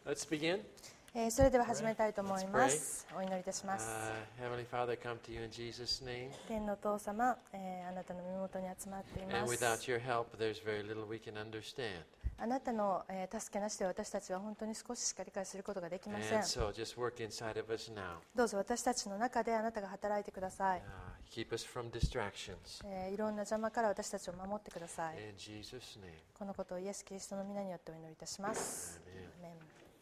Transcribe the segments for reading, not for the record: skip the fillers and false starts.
Let's begin. それでは始めたいと思います。お祈りいたします。 Heavenly Father, I come to you in Jesus' name. 天のお父様、あなたの身元に集まっていま And す。 without your help, there's very little we can understand. あなたの助けなしで私たちは本当に少ししか理解することができません。 And so just work inside of us now. どうぞ私たちの中であなたが働いてください。 Keep us from distractions. いろんな邪魔から私たちを守ってください。 In Jesus' name. このことをイエス・キリストの皆によってお祈りいたします。アメン。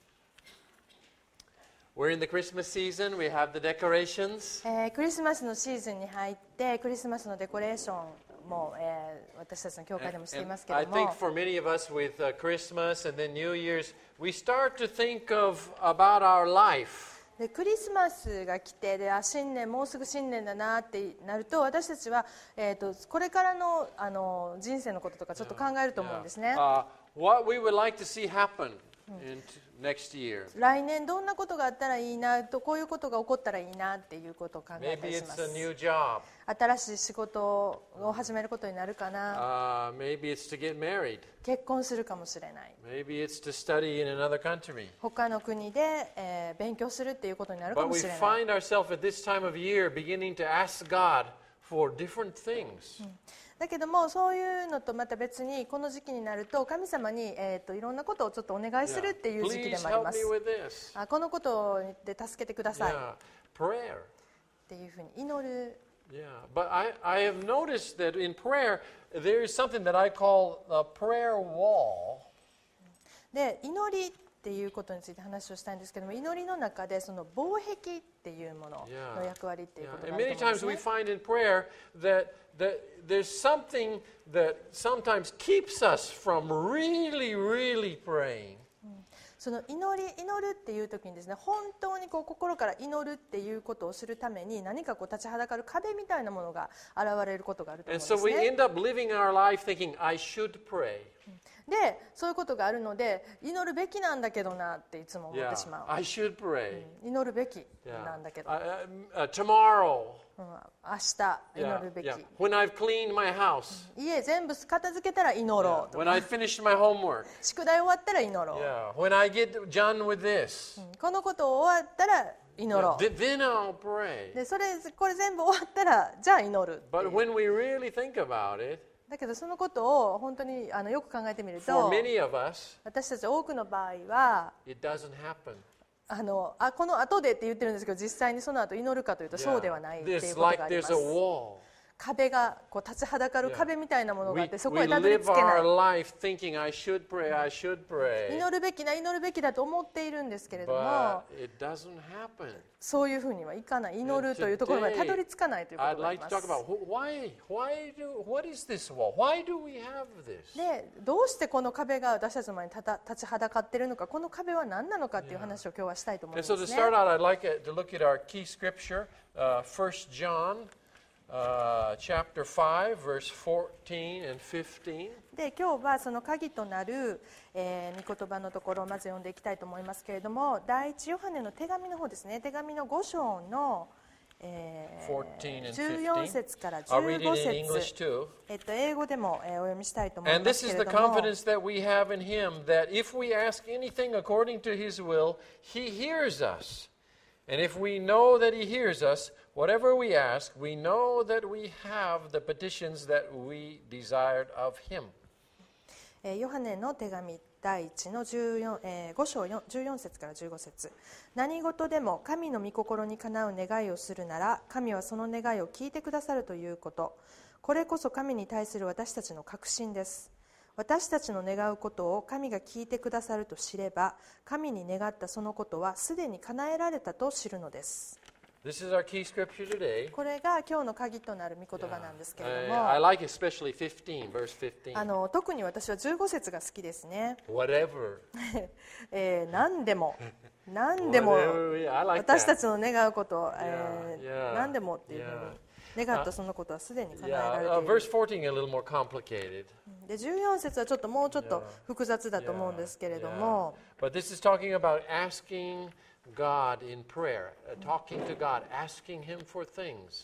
We're in the Christmas season. We have the decorations. クリスマスのシーズンに入ってクリスマスのデコレーションも、私たちの教会でもしていますけれ I ど think も、 for many of us with Christmas and then New Year's, we start to think about our life. でクリスマスが来てで新年もうすぐ新年だなってなると私たちは、これからの、人生のこととかちょっと考えると思うんですね。 What we would like to see happen in next year. 来年どんなことがあったらいいなとこういうことが起こったらいいなっていうことを考えた Maybe りしま it's a す。 new job. 新しい仕事を始めることになるかな、 Maybe it's to get married. 結婚するかもしれない、 Maybe it's to study in another country. 他の国で、勉強するっていうことになるか But も we しれない。 find ourselves at this time of year beginning to ask God for different things. だけどもそういうのとまた別にこの時期になると神様に、いろんなことをちょっとお願いするっていう時期で Please もあり help ま me す。 with this. このことで助けてくださいっ Yeah, prayer. ていうふうに祈る。 Yeah, but I have noticed that in prayer there is something that I call a prayer wall. で祈りっていうことについて話をしたいんですけども、祈りの中でその防壁っていうものの役割っていうこと And がある many と思うんで times す we ね。 find in prayer that there's something that sometimes keeps us from really praying. その祈るっていう時にですね、本当にこう心から祈るっていうことをするために何かこう立ちはだかる壁みたいなものが現れることがあると思うん And で so す we ね。 end up living our life thinking, I should pray. でそういうことがあるので祈るべきなんだけどなっていつも思っ Yeah, てしまう。 I should pray. 祈るべき Yeah. なんだけど、 Tomorrow. 明日祈 Yeah, るべき。 yeah. When I've cleaned my house. 家全部片付けたら祈ろうと When か、 I finish my homework. 宿題終わったら祈ろう、 Yeah. When I get done with this. このこと終わったら祈ろ Yeah, then I'll pray. う。でこれ全部終わったらじゃあ祈るってい But う。 when we really think about it, だけどそのことを本当によく考えてみる for と many of us, 私たち多くの場合は it doesn't happen. この後でって言ってるんですけど実際にその後祈るかというとそうではないっていう There's ことが like ありま there's す。 a wall. 壁がこう立ちはだかる壁みたいなものがあって We そこへたどり live 着けな our い。 life thinking, I should pray, I should pray. 祈るべきだと思っているんですけれども But it doesn't happen. そういうふうにはいかない。祈るというところまでたどり着かないということ I'd があり like ま to す。 talk about what is this wall? Why do we have this? でどうしてこの壁が私たちの前に立ちはだかっているのか、この壁は何なのかっていう話を今日はしたいと思うん And です so ね。 to start out, I'd like to look at our key scripture, 1 John chapter 5, verse 14 and 15. で今日はその鍵となる、御言葉のところをまず読んでいきたいと思いますけれども、第一ヨハネの手紙の方ですね。手紙の5章の、14節から I'll read it in 15 English 節、 too. 英語でも、お読みしたいと思い And ま this す is け the れども、 confidence that we have in Him, that if we ask anything according to His will, He hears us. And if we know that He hears us, whatever we ask, we know that we have the petitions that we desired of Him. ヨハネの手紙第1の5章14節から15節、何事でも神の御心にかなう願いをするなら神はその願いを聞いてくださるということ、これこそ神に対する私たちの確信です。私たちの願うことを神が聞いてくださると知れば、神に願ったそのことはすでに叶えられたと知るのです。 This is our key scripture today. これが今日の鍵となる御言葉なんですけれど I も、 like especially 15, verse 15. 特に私は15節が好きですね。 Whatever. 何でも Whatever, I like 私た that. ちの願うこと、 Yeah. 何でもっていうふうに願ったそのことはすでに叶えられ Yeah, ている。 verse 14 a little more complicated. で14節はもうちょっと複雑だと思うんですけれども、 But this is talking about asking God in prayer, talking to God, asking Him for things.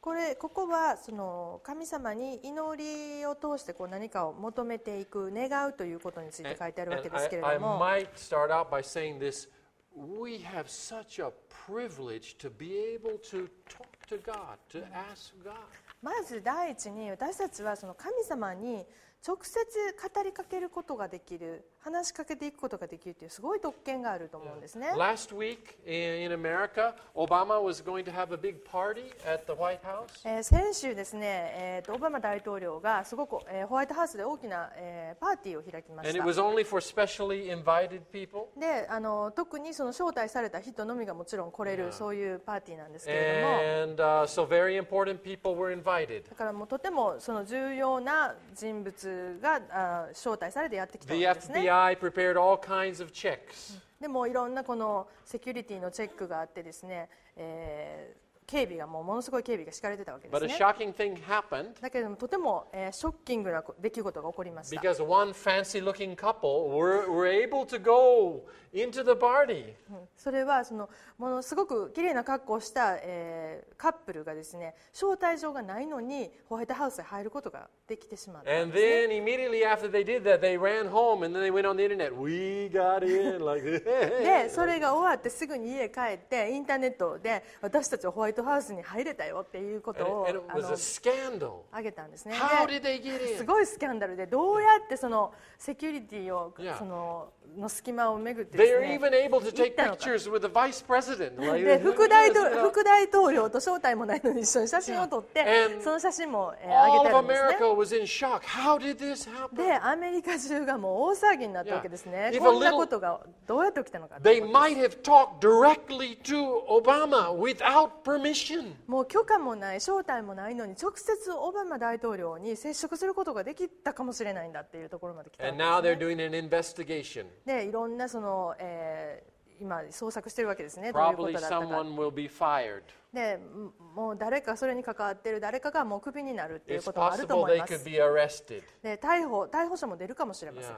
ここはその神様に祈りを通してこう何かを求めていく、願うということについて書いてあるわけですけれ I ども、 might start out by saying this. We have such a privilege to be able to talk to God, to ask God. まず第一に私たちはその神様に直接語りかけることができる、話しかけていくことができるというすごい特権があると思うんですね。 Last week in America, Obama was going to have a big party at the White House. 先週ですね、オバマ大統領がすごく、ホワイトハウスで大きな、パーティーを開きまし And た。 it was only for specially invited people. で、特にその招待された人のみがもちろん来れる、そういうパーティーなんですけれども、 And so very important people were invited. だからもうとてもその重要な人物が招待されてやってきたわ The けですね。 FBI prepared all kinds of checks. でもいろんなこのセキュリティのチェックがあってですね、警備がものすごい警備が敷かれてたわけで But す a ね。 shocking thing happened だけれどもとても、ショッキングな出来事が起こりました。 because one fancy-looking couple were able to go into the party. それはそのものすごく綺麗な格好をした、カップルがですね、招待状がないのにホワイトハウスに入ることができてしまったん And ですね。 then immediately after they did that, they ran home and then they went on the internet. We got in like でそれが終わってすぐに家帰ってインターネットで私たちはホワイトハウスに入れたよっていうことを and it was a scandal. あげたんですね。 How で did they get す in? ごいスキャンダルで、どうやってそのセキュリティを Yeah. その隙間をめぐってで They す were ね、 even able to take 行ったのか。 pictures with the vice president. Like, で look 副 at 大 this. 統領と招待もないのに一緒に写真を撮って、 And その写真も、上 All げて of あるんですね。 America was in shock. How did this happen? でアメリカ中がもう大騒ぎになったわけですね。 Yeah. If a こんな little- ことがどうやって起きたのか。 They might have talked directly to Obama without permission. もう許可もない、招待もないのに直接オバマ大統領に接触することができたかもしれないんだっていうところまで来たわけ And で now す they're ね。 doing an investigation. でいろんなその、今捜索してるわけですね。どういうこ Probably とだったか。 someone will be fired. でもう誰かそれに関わってる誰かがもうクビになるっていう It's こともあると possible 思い they ます。 could be arrested. で逮捕者も出るかもしれません。 Yeah,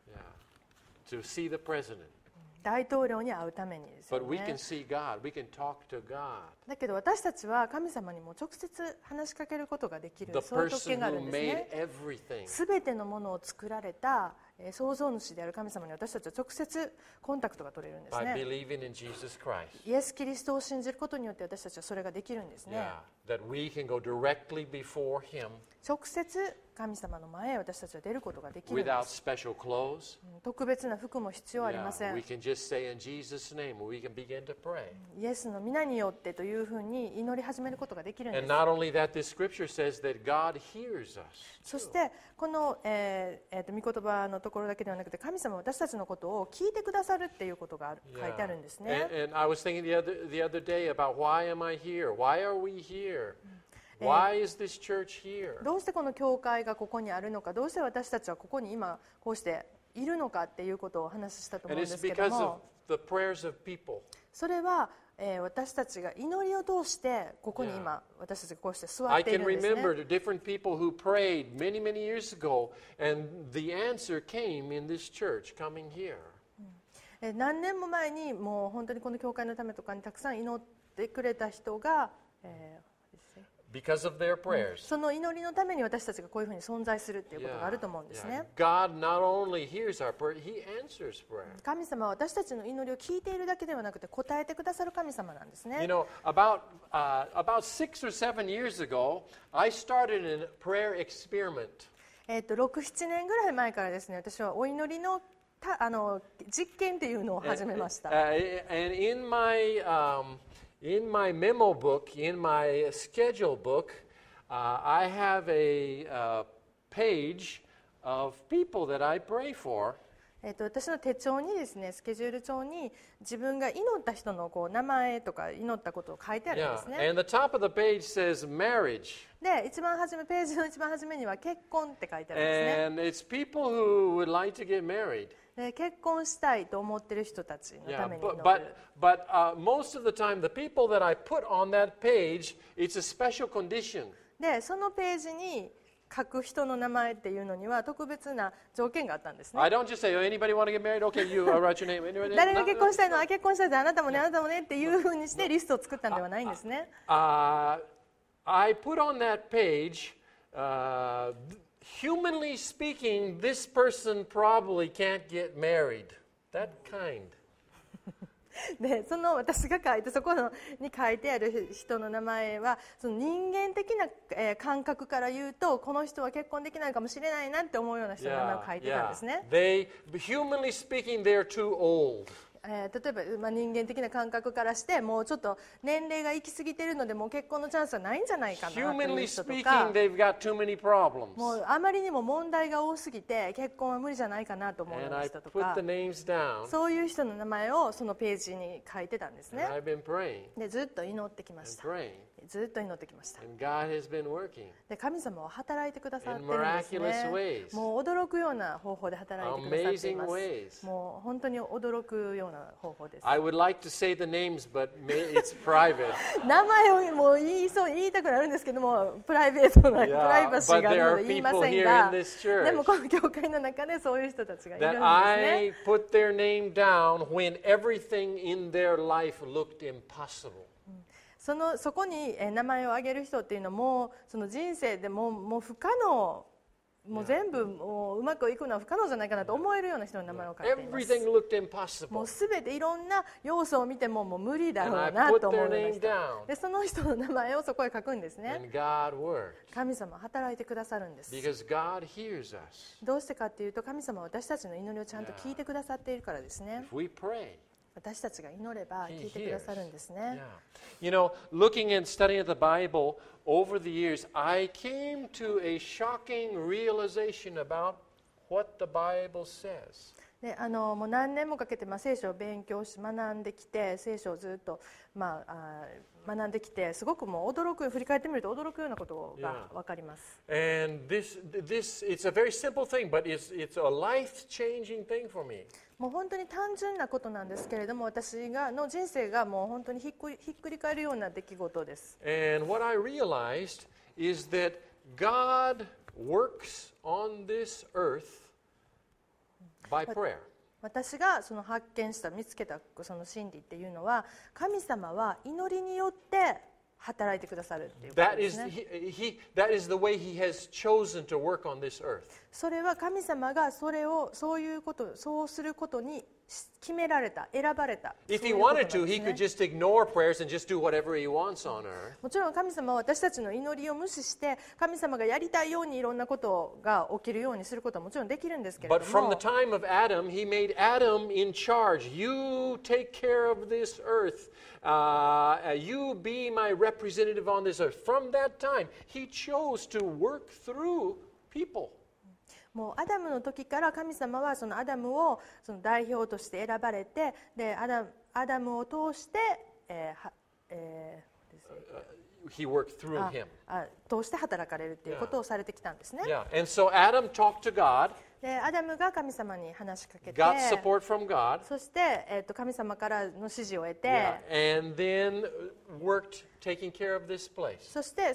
yeah. To see the president. 大統領に会うためにですよ But we ね can。see God. We can talk to God. だけど私たちは神様にも直接話しかけることができる、 The そういう特 person 権がある who んです made ね。 everything. すべてのものを作られた創造主である神様に私たちは直接コンタクトが取れるんです By ね。 believing in Jesus Christ. イエス・キリストを信じることによって私たちはそれができるんですね。 Yeah. That we can go directly before Him 直接神様の前へ私たちは出ることができるんで without す。 special clothes. 特別な服も必要ありませ Yeah. ん。 We can just say in Jesus' name, we can begin to pray. イエスの皆によってというふうに祈り始めることができるんで And す。 not only that, this scripture says that God hears us. そしてこの、御言葉のところだけではなくて神様は私たちのことを聞いてくださるっていうことが書いてあるんですね。 And I was thinking the other day about why am I here? Why are we here? Why is this church here? どうしてこの教会がここにあるのか、どうして私たちはここに今こうしているのかっていうことをお話ししたと思 And うんで it's すけど because of も、 the prayers of people. それは、私たちが祈りを通してここに今私たちがこうして座っ I てい can るんですね。 remember the different people who prayed many, many years ago, and the answer came in this church coming here. 何年も前にもう本当にこの教会のためとかにたくさん祈ってくれた人が、 Because of their prayers. その祈りのために私たちがこういうふうに存在するっていうことがあると思うんですね。 God not only hears our prayer, He answers prayer. 神様は私たちの祈りを聞いているだけではなくて答えてくださる神様なんですね。 You know, about 6 or 7 years ago, I started a prayer experiment. 6、7年ぐらい前からですね、私はお祈りの実験っていうのを始めました。 And in my memo book, in my schedule book, I have a page of people that I pray for. 私の手帳にですね、スケジュール帳に自分が祈った人のこう名前とか祈ったことを書いてあるん Yeah. ですね。 And the top of the page says marriage. で、ページの一番初めには結婚って書いてあるんですね。 And it's people who would like to get married. で結婚したいと思ってる人たちの Yeah, ために祈る。 but most of the time, the people that I put on that page, it's a special condition. で、そのページに書く人の名前っていうのには特別な条件があったんですね。 I don't just say, oh, anybody want to get married? Okay, you write your name. Anybody? 誰が結婚したいの？結婚したいであなたもね、あなたもねっていうふうにしてリストを作ったんではないんですね。 I put on that page, humanly speaking, this person probably can't get married. That kind. でその私が書いてそこのに書いてある人の名前はその人間的な、感覚から言うとこの人は結婚できないかもしれないなって思うような人の名前を書いてたんですね。 Humanly speaking, they're too old. 例えば、人間的な感覚からしてもうちょっと年齢が行き過ぎているのでもう結婚のチャンスはないんじゃないかなという人と Humanly か speaking, they've got too many problems. もうあまりにも問題が多すぎて結婚は無理じゃないかなと思うよう And な I 人と put か the names down, そういう人の名前をそのページに書いてたんですね。 and I've been praying でずっと祈ってきました。 and praying, ずっと祈ってきました。 and God has been working で神様は働いてくださって in るんです miraculous ね。 ways, もう驚くような方法で働いてくださってい amazing ます。 ways. もう本当に驚くような方法です。 I would like to say the names, but it's private. 名前をもう言いたくなるんですけどもプライベートな、 Yeah, プライバシーがあるので but there are 言いませ people ん here が in this church でもこの教会の中でそういう人たちがいるんです that ね。 I put their name down when everything in their life looked impossible. そこに名前を挙げる人っていうのはもうその人生でもう不可能もう全部もううまくいくのは不可能じゃないかなと思えるような人の名前を書いています Everything looked もう impossible. すべていろんな要素を見てももう無理だろ And う I な put と思う their ような name 人 down, でその人の名前をそこへ書くんですね。 and God worked 神様は働いてくださるんです。 because God hears us. どうしてかっていうと神様は私たちの祈りをちゃんと聞いてくださっているからですね。 If we pray, 私たちが祈れば聞いてくださるんですね。 yeah. You know, looking and studying the Bible over the years, I came to a shocking realization about what the Bible says. でもう何年もかけて、聖書を勉強し学んできて聖書をずっと、学んできてすごくもう振り返ってみると驚くようなことが分かります。 And this it's a very simple thing, but it's a life-changing thing for me. もう本当に単純なことなんですけれども私の人生がもう本当にひっくり返るような出来事です。 And what I realized is that God works on this earth by prayer. 私がその発見した見つけたその真理っていうのは神様は祈りによって働いてくださるっていうことですね。 That is the way He has chosen to work on this earth. それは神様がそうすることに決められた、選ばれた。 If そう He いうことなん wanted です to, ね He could just ignore prayers and just do whatever He wants on earth. もちろん神様は私たちの祈りを無視して神様がやりたいようにいろんなことが起きるようにすることはもちろんできるんですけれ But ど from も the time of Adam, He made Adam in charge. You take care of this earth. You be my representative on this earth. From that time, He chose to work through people. もうアダムの時から神様はそのアダムをその代表として選ばれてでアダムを通して、 He worked through him. 通して働かれるということをされてきたんですね。 Yeah. And so Adam talked to God, でアダムが神様に話しかけて got support from God, そして、神様からの指示を得て、 yeah, and then worked taking care of this place. そして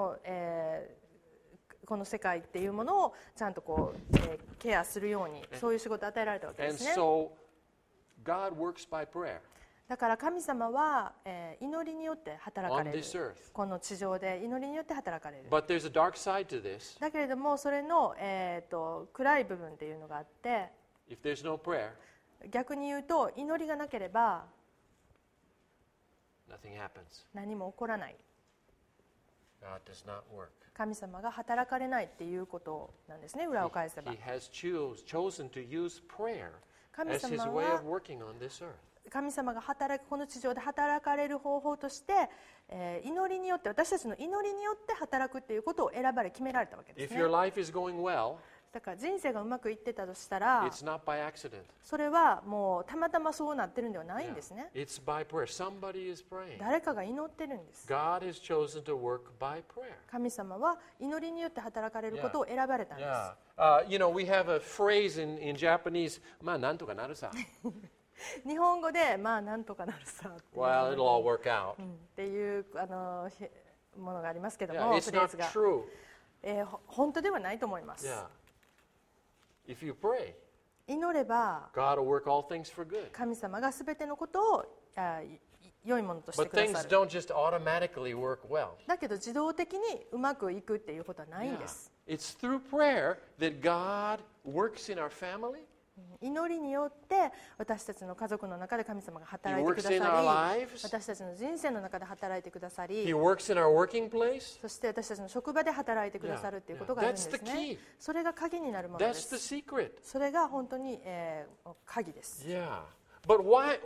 この世界っていうものをちゃんとケアするようにそういう仕事を与えられたわけで And すね。 so God works by prayer だから神様は、祈りによって働か on れる this earth. この地上で祈りによって働かれる But there's a dark side to this. だけれどもそれの、暗い部分っていうのがあって If there's no prayer, 逆に言うと祈りがなければ nothing happens. 何も起こらない God does not work. 神様が働かれないっていうことなんですね。裏を返せば He has chosen to use prayer 神 as His 様 way は of working on this earth. 神様がこの地上で働かれる方法として、祈りによって私たちの祈りによって働くっていうことを選ばれ決められたわけです If ね。 your life is going well, だから人生がうまくいってたとしたら it's not by accident. それはもうたまたまそうなってるんではないんですね。 It's by prayer. Somebody is praying. 誰かが祈ってるんです。 God has chosen to work by prayer. 神様は祈りによって働かれることを選ばれたんです。 Yeah. You know, we have a phrase in Japanese, まあなんとかなるさ。 日本語でなんとかなるさっていう Well, it'll all work out. っていうものがありますけど Yeah, も、 it's フレー not ズが、 true. 本当ではないと思います。 Yeah. If you pray, 祈れば God will work all things for good. 神様がすべてのことを良いものとして But くだ things さる。 don't just automatically work well. だけど自動的にうまくいくっていうことはないん Yeah. です。 It's through prayer that God works in our family. 祈りによって私たちの家族の中で神様が働いてくださ He り、 works in our lives. 私たちの人生の中で働いてくださ He り、 works in our working place. そして私たちの職場で働いてくださるっていうことがあるんです That's the ね key.。 それが鍵になるもので That's the す。 secret. それが本当に、鍵です。 Yeah. But why,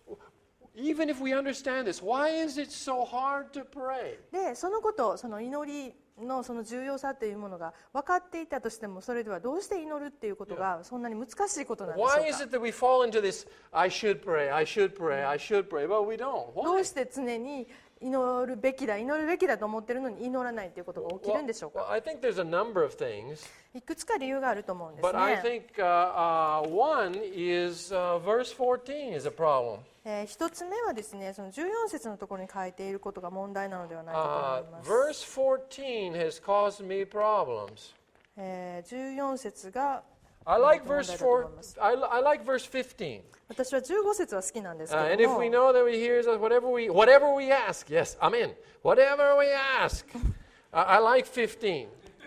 even if we understand this, why is it so hard to pray? で、そのこと、その祈りのその重要さというものが分かっていたとしても、それではどうして祈るっていうことがそんなに難しいことなんでしょう Why is か。 it that we fall into this, I should pray, I should pray, I should pray, but we don't? ど Why? うして常に祈るべきだと思ってるのに祈らないということが起きるんでしょう Well, か。 I think there's a number of things, いくつか理由があると思うんです but I ね。 think one is verse 14 is a problem. 一つ目はですね、その14節のところに書いていることが問題なのではないかと思います。 Verse 14 has caused me problems. 14節が I like 問 verse 題だと思い 4. ます I like verse 15. 私は15節は好きなんですけ And ど if も we know that He hears us, whatever we ask, yes, I'm in. Whatever we ask, I like 15.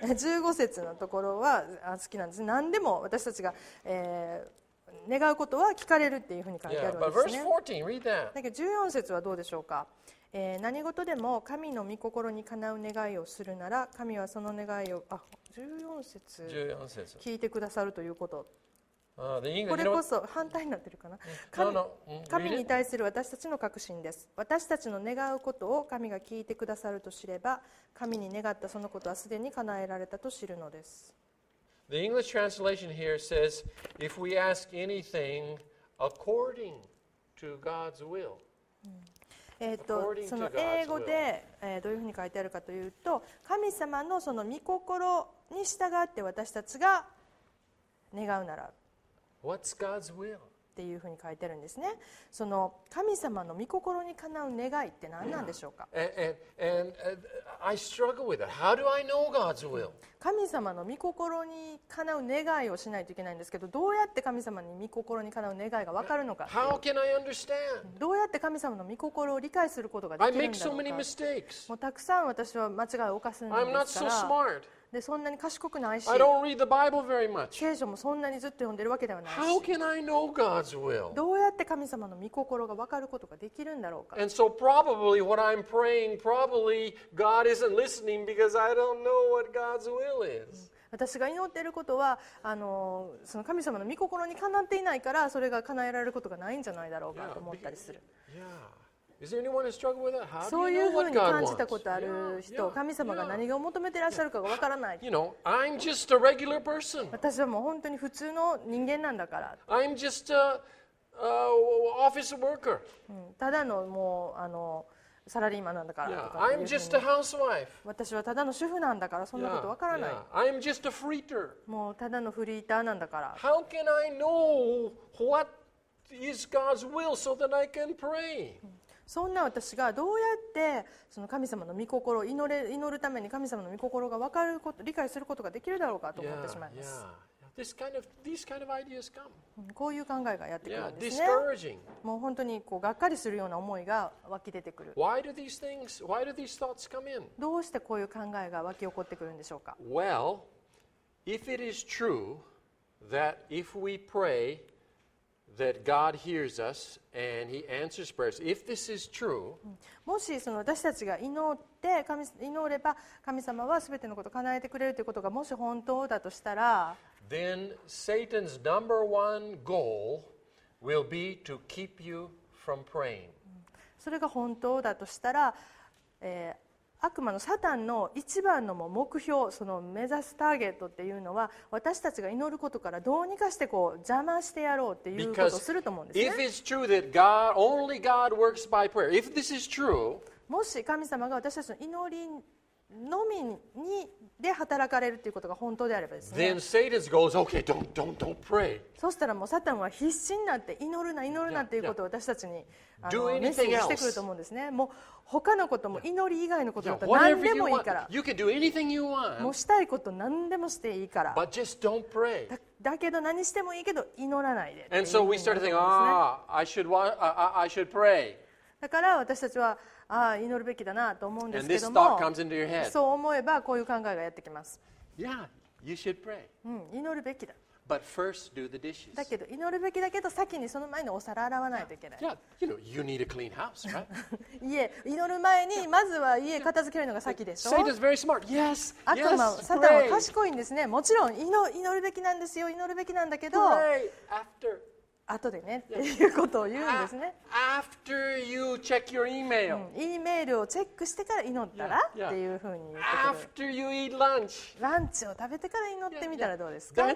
15節のところは好きなんです。何でも私たちが、願うことは聞かれるっていうふうに書いてあ Yeah, るわ but けです verse ね。 14, read that. だけど14節はどうでしょうか。何事でも神の御心にかなう願いをするなら、神はその願いを14節 14節。 聞いてくださるということ。 The English, こ you れ know, こそ反対になってるかな。 no, no, 神 read に it. 対する私たちの確信です。私たちの願うことを神が聞いてくださると知れば、神に願ったそのことはすでに叶えられたと知るのです。 The English translation here says, if we ask anything according to God's will. According to その God's 英語で、どういうふうに書いてあるかというと、神様のその御心に従って私たちが願うなら What's God's will? っていうふうに書いてあるんですね。その神様の御心にかなう願いって何なんでしょうか。 And I struggle with that. How do I know God's will? 神様の御心にかなう願いをしないといけないんですけど、どうやって神様に御心にかなう願いが分かるのか。 How can I understand? どうやって神様の御心を理解することがで I きるん make だろ so う many か。 mistakes. もうたくさん私は間違いを犯すんで I'm not すか so ら、 smart. でそんなに賢くないし、 I don't read the Bible very much. 聖書もそんなにずっと読んでるわけではない How し、 can I know God's will? どうやって神様の御心が分かることができるんだろうか。 And so probably what I'm praying, probably God isn't listening because I don't know what God's will is. 私が祈っていることはその神様の御心にかなっていないから、それが叶えられることがないんじゃないだろうかと思ったりする。 Yeah. Is there anyone who struggle with that? How そう do い you う know ふう what に God 感じたことあ wants? る人、 Yeah, 神様が yeah. 何が求めていらっしゃるかが分からない。 You know, I'm just a regular person. 私はもう本当に普通の人間なんだから、 I'm just a office worker. ただのもうサラリーマンなんだからと Yeah. かってい I'm うふう just a に、 housewife. 私はただの主婦なんだからそんなこと分からない。 I'm just a freeter. もうただのフリーターなんだから。 How can I know what is God's will so that I can pray? そんな私がどうやってその神様の御心を祈るために神様の御心が分かること、理解することができるだろうかと思ってしまいます。 These kind of ideas come. こういう考えがやってくる Yeah, んですね。 discouraging. もう本当にがっかりするような思いが湧き出てくる。 Why do these thoughts come in? どうしてこういう考えが湧き起こってくるんでしょうか。 Well, if it is true that if we pray that God hears us and He answers prayers, if this is true, もしその私たちが祈れば神様は全てのことを叶えてくれるということがもし本当だとしたら、 then Satan's number one goal will be to keep you from praying. それが本当だとしたら、悪魔のサタンの一番の目標、その目指すターゲットっていうのは、私たちが祈ることからどうにかして邪魔してやろうっていうことを Because すると思うんです if ね。 it's true that only God works by prayer, if this is true, もし神様が私たちの祈りのみで働かれるということが本当であればですね、 then Satan goes, okay, don't pray. そうしたらもうサタンは必死になって祈るなっていうことを私たちに Do anything メッセージしてくると思うんですね。もう他のことも祈り以外のことだ Yeah, ったら何 whatever で you もいい want, から、 you can do anything you もう want, したいこと何でもしていいから、 but just don't pray. だけど何してもいいけど祈らないでっていう And ふう so に we start to think, 思うんですね。 I should pray. だから私たちは祈るべきだなと思うんです And け this ども thought comes into your head. そう思えばこういう考えがやってきます、 Yeah, you should pray. 祈るべきだ But first, do the dishes. だけど祈るべきだけど先にその前にお皿洗わないといけない Yeah, you need a clean house, right? 祈る前にまずは家片付けるのが先でしょ Satan's very smart. Yes, 悪魔 yes, サタンは pray. 賢いんですねもちろん祈るべきなんですよ祈るべきなんだけど Pray after. 後でねっていうことを言うんですね After you check your email. E メールをチェックしてから祈ったら Yeah, yeah. っていうふうに言ってくる After you eat lunch. ランチを食べてから祈ってみたらどうですか That,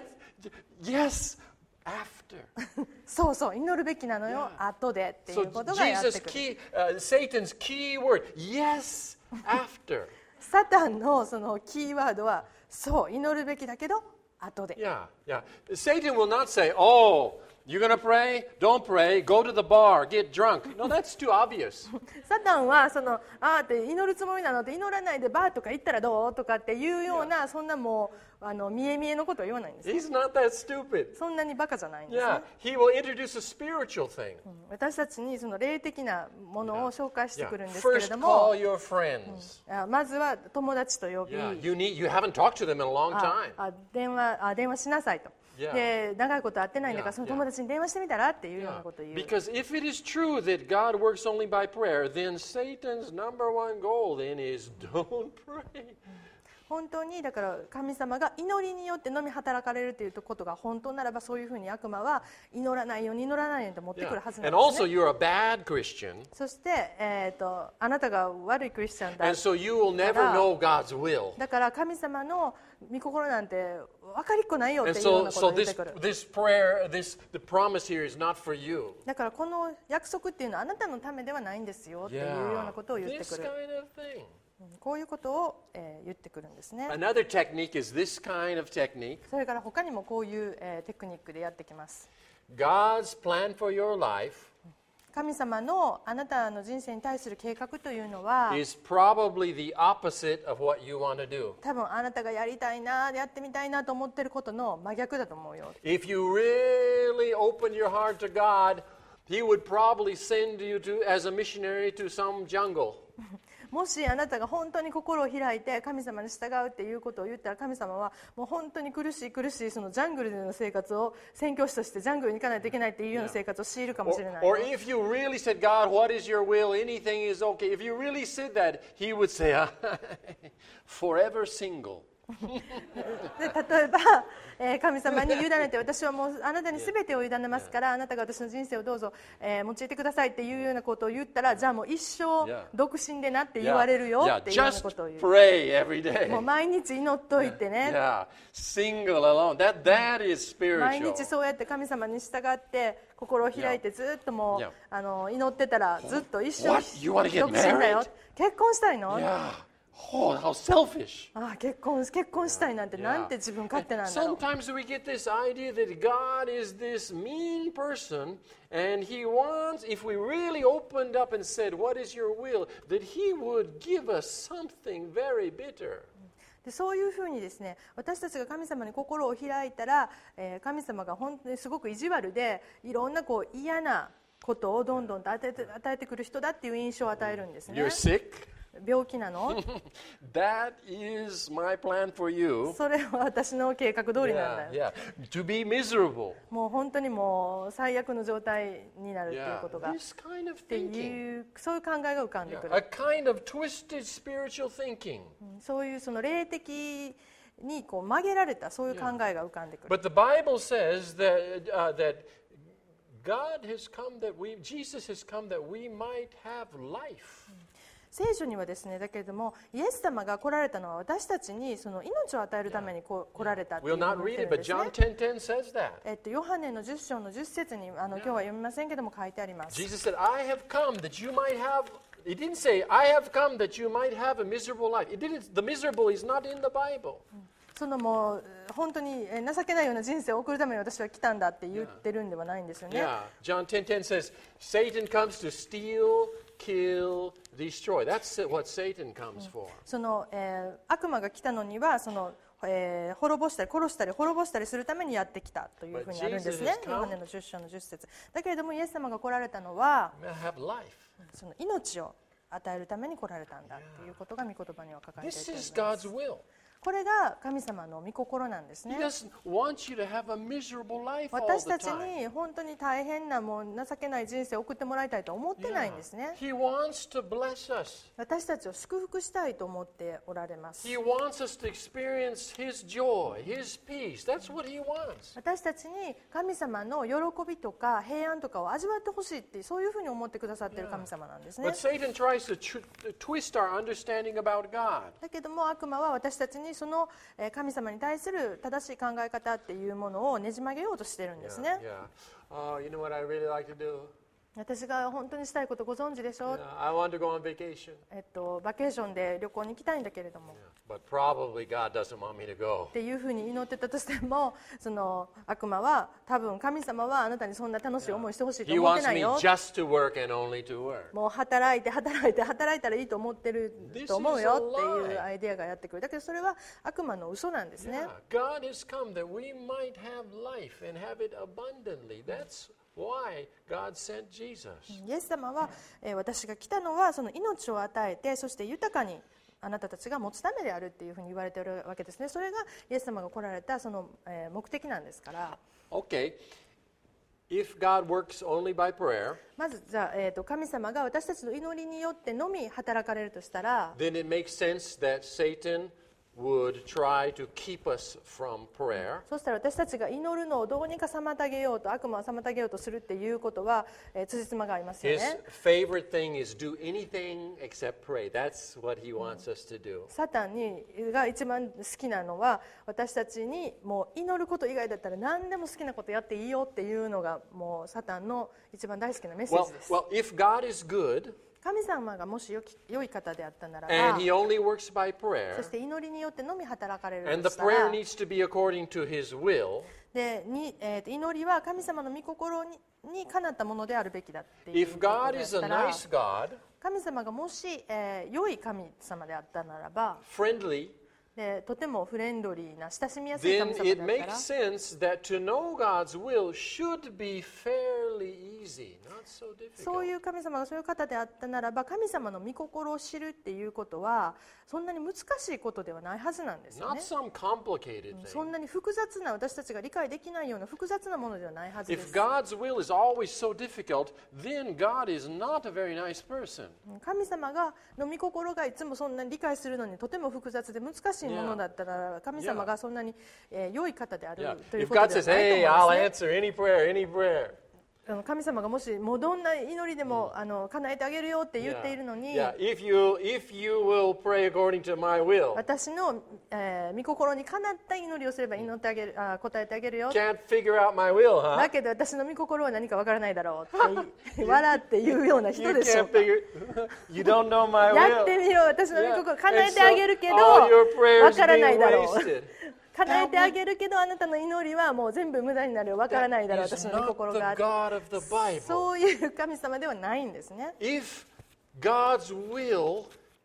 yes, after. そうそう祈るべきなのよ Yeah. 後でってい So うことがやって Jesus' くる Satan's key word, yes, after. サタンのそのキーワードはそう祈るべきだけど後で Yeah, yeah. Satan will not say, oh, you're going to pray? Don't pray. Go to the bar. Get drunk. No, that's too obvious. サタンはそのって祈るつもりなのって祈らないでバーとか行ったらどうとかっていうようなそんなもう見え見えのことを言わないんです He's not that stupid. そんなにバカじゃないんですね Yeah, he will introduce a spiritual thing. 私たちにその霊的なものを紹介してくるんですけれ First ど call も your friends. まずは友達と呼び Yeah, you haven't talked to them in a long time. 電話しなさいと Yeah. で長いこと会ってないんだから Yeah, その友達に電話してみたらっていうよう Yeah. なことを言う Because if it is true that God works only by prayer, then Satan's number one goal then is don't pray. 本当にだから神様が祈りによってのみ働かれるということが本当ならばそういうふうに悪魔は祈らないようにと持ってくる Yeah. はずなん And です also, ね you're a bad Christian, そして、あなたが悪いクリスチャンだ and so you will never know God's will. だから神様の御心なんて分かりっこないよっ And ていうよう so, なことを so 言っ this てくる this prayer, the promise here is not for you. だからこの約束っていうのはあなたのためではないんですよっていうようなことを言って This くる kind of thing. こういうことを、言ってくるんですね Another technique is this kind of technique. それから他にもこういう、テクニックでやってきます God's plan for your life 神様のあなたの人生に対する計画というのは is probably the opposite of what you want to do. 多分あなたがやりたいなやってみたいなと思ってることの真逆だと思うよ If you really open your heart to God, He would probably send you as a missionary to some jungle. もしあなたが本当に心を開いて神様に従うっていうことを言ったら神様はもう本当に苦しいそのジャングルでの生活を宣教師としてジャングルに行かないといけないっていうような生活を強いるかもしれない Or if you really said, God, what is your will? Anything is okay. If you really said that, He would say, forever single. で例えば、神様に委ねて私はもうあなたに全てを委ねますからあなたが私の人生をどうぞ、用いてくださいっていうようなことを言ったらじゃあもう一生独身でなって言われるよっていうような Just ことを言う pray every day. もう毎日祈っといてね Yeah, single alone. That is 毎 spiritual. 日そうやって神様に従って心を開いてずっともう Yeah. 祈ってたらずっと一生 What? You wanna get 独身だよ married? 結婚したいの Yeah. Oh, how selfish. 結婚したいなんて Yeah. なんて自分勝手なんだろう Sometimes we get this idea that God is this mean person, and He wants, if we really opened up and said, What is your will? That He would give us something very bitter. でそういうふうにですね私たちが神様に心を開いたら、神様が本当にすごく意地悪でいろんなこう嫌なことをどんどんと与えてくる人だっていう印象を与えるんですね You're sick? 病気なの That is my plan for you. それは私の計画通りなんだ Yeah, よ yeah. To be miserable. もう本当にもう最悪の状態になるっていう Yeah. ことが This kind of って thinking. いうそういう考えが浮かんでく A る kind of twisted spiritual thinking. そういうその霊的にこう曲げられたそういう考えが浮かんでくる But the Bible says that God has come Jesus has come that we might have life. 聖書にはですねだけれどもイエス様が来られたのは私たちにその命を与えるために来られたっていう We'll ふう not に言 read って it, るん but ですね John 10:10 says that. ヨハネの10章の10節に今日は読みませんけども書いてあります Jesus said, I have come that you might have, He didn't say, I have come that you might have a miserable life. The miserable is not in the Bible. そのもう本当に情けないような人生を送るために私は来たんだって言ってるんではないんですよね Yeah. John 10:10 says, Satan comes to steal, kill, destroy. That's what Satan comes for. その悪魔が来たのにはその滅ぼしたり殺したり滅ぼしたりするためにやってきたというふうにあるんですね。 But Jesus has come ヨハネの10章の10節だけれどもイエス様が来られたのは to have life. その命を与えるために来られたんだということが御言葉には書かれてい This ます。 is God's will. これが神様の御心なんですね。 He doesn't want you to have a miserable life all 私 the たち time. に本当に大変なもう情けない人生を送ってもらいたいと思ってないんですね。 He wants to bless us. 私たちを祝福したいと思っておられます。 He wants us to experience His joy, His peace. That's what He wants. 私たちに神様の喜びとか平安とかを味わってほしいってそういうふうに思ってくださっている神様なんですね。 But Satan tries to twist our understanding about God. だけども悪魔は私たちにその神様に対する正しい考え方っていうものをねじ曲げようとしてるんですね。 Yeah. Oh, you know what I really like to do? 私が本当にしたいことご存知でしょ Yeah, I want to go on vacation. バケーションで旅行に行きたいんだけれども But probably God doesn't want me to go. っていうふうに祈ってたとしてもその悪魔は多分神様はあなたにそんな楽しい思いしてほしいと He 思って wants ない me よ。 just to work and only to work. もう働いて働いて働いたらいいと思ってると思うよっていうアイデアがやってくる。だけどそれは悪魔の嘘なんですね。 Yeah. God has come that we might have life and have it abundantly. That's why God sent Jesus. イエス様は、私が来たのはその命を与えてそして豊かにあなたたちが持つためであるっていうふうに言われているわけですね。それがイエス様が来られたその、目的なんですから。 Okay. If God works only by prayer, まずじゃあ、神様が私たちの祈りによってのみ働かれるとしたら then it makes sense that Satan would try to keep us from prayer. そうしたら私たちが祈るのをどうにか妨げようと悪魔を妨げようとするっていうことは、辻褄がありますよ His ね。 favorite thing is do anything except pray. That's what he wants us to do. サタンが一番好きなのは私たちにもう祈ること以外だったら何でも好きなことやっていいよっていうのがもうサタンの一番大好きなメッセー Well, ジです。 well, if God is good 神様がもし良い方であったなら and ば he only works by そ prayer, して祈りによってのみ働かれる and と the したら prayer needs to be according to his will, で祈りは神様の御心にかなったものであるべきだっていう if こと God であ is っ a たら nice God, 神様がもし、良い神様であったならば friendly, でとてもフレンドリーな親しみやすい then 神様 it であったら makes sense that to know God's will should be fairly easy, not so そう difficult. いう神様がそういう方であったならば神様の御心を知るっていうことはそんなに難しいことではないはずなんですよ Not ね。 some complicated そ thing. んなに複雑な私たちが理解できないような複雑なものではないはずで If す。 God's will is always so difficult, then God is not a very nice person. 神様の御心がいつもそんなに理解するのにとても複雑で難しいものだったら神様がそんなに、良い方である Yeah. という If こと God では says, ない hey, と I'll 思うんですね。 answer any prayer, any prayer. 神様がもしもうどんな祈りでも、叶えてあげるよって言っているのに、 Yeah. If you will pray according to my will, 私の、御心にかなった祈りをすれば答えてあげるよ。 can't figure out my will, huh? だけど私の御心は何かわからないだろうって笑って言うような You 人でしょう can't か。 figure. You don't know my やって will. みよう私の御 Yeah. 心叶え And てあげるけ so ど all your わ prayers からない being だろう wasted. 叶えてあげるけどあなたの祈りはもう全部無駄になるわからないだろう That is 私の御 not 心 the が God of the Bible. そういう神様ではないんですね。 If God's will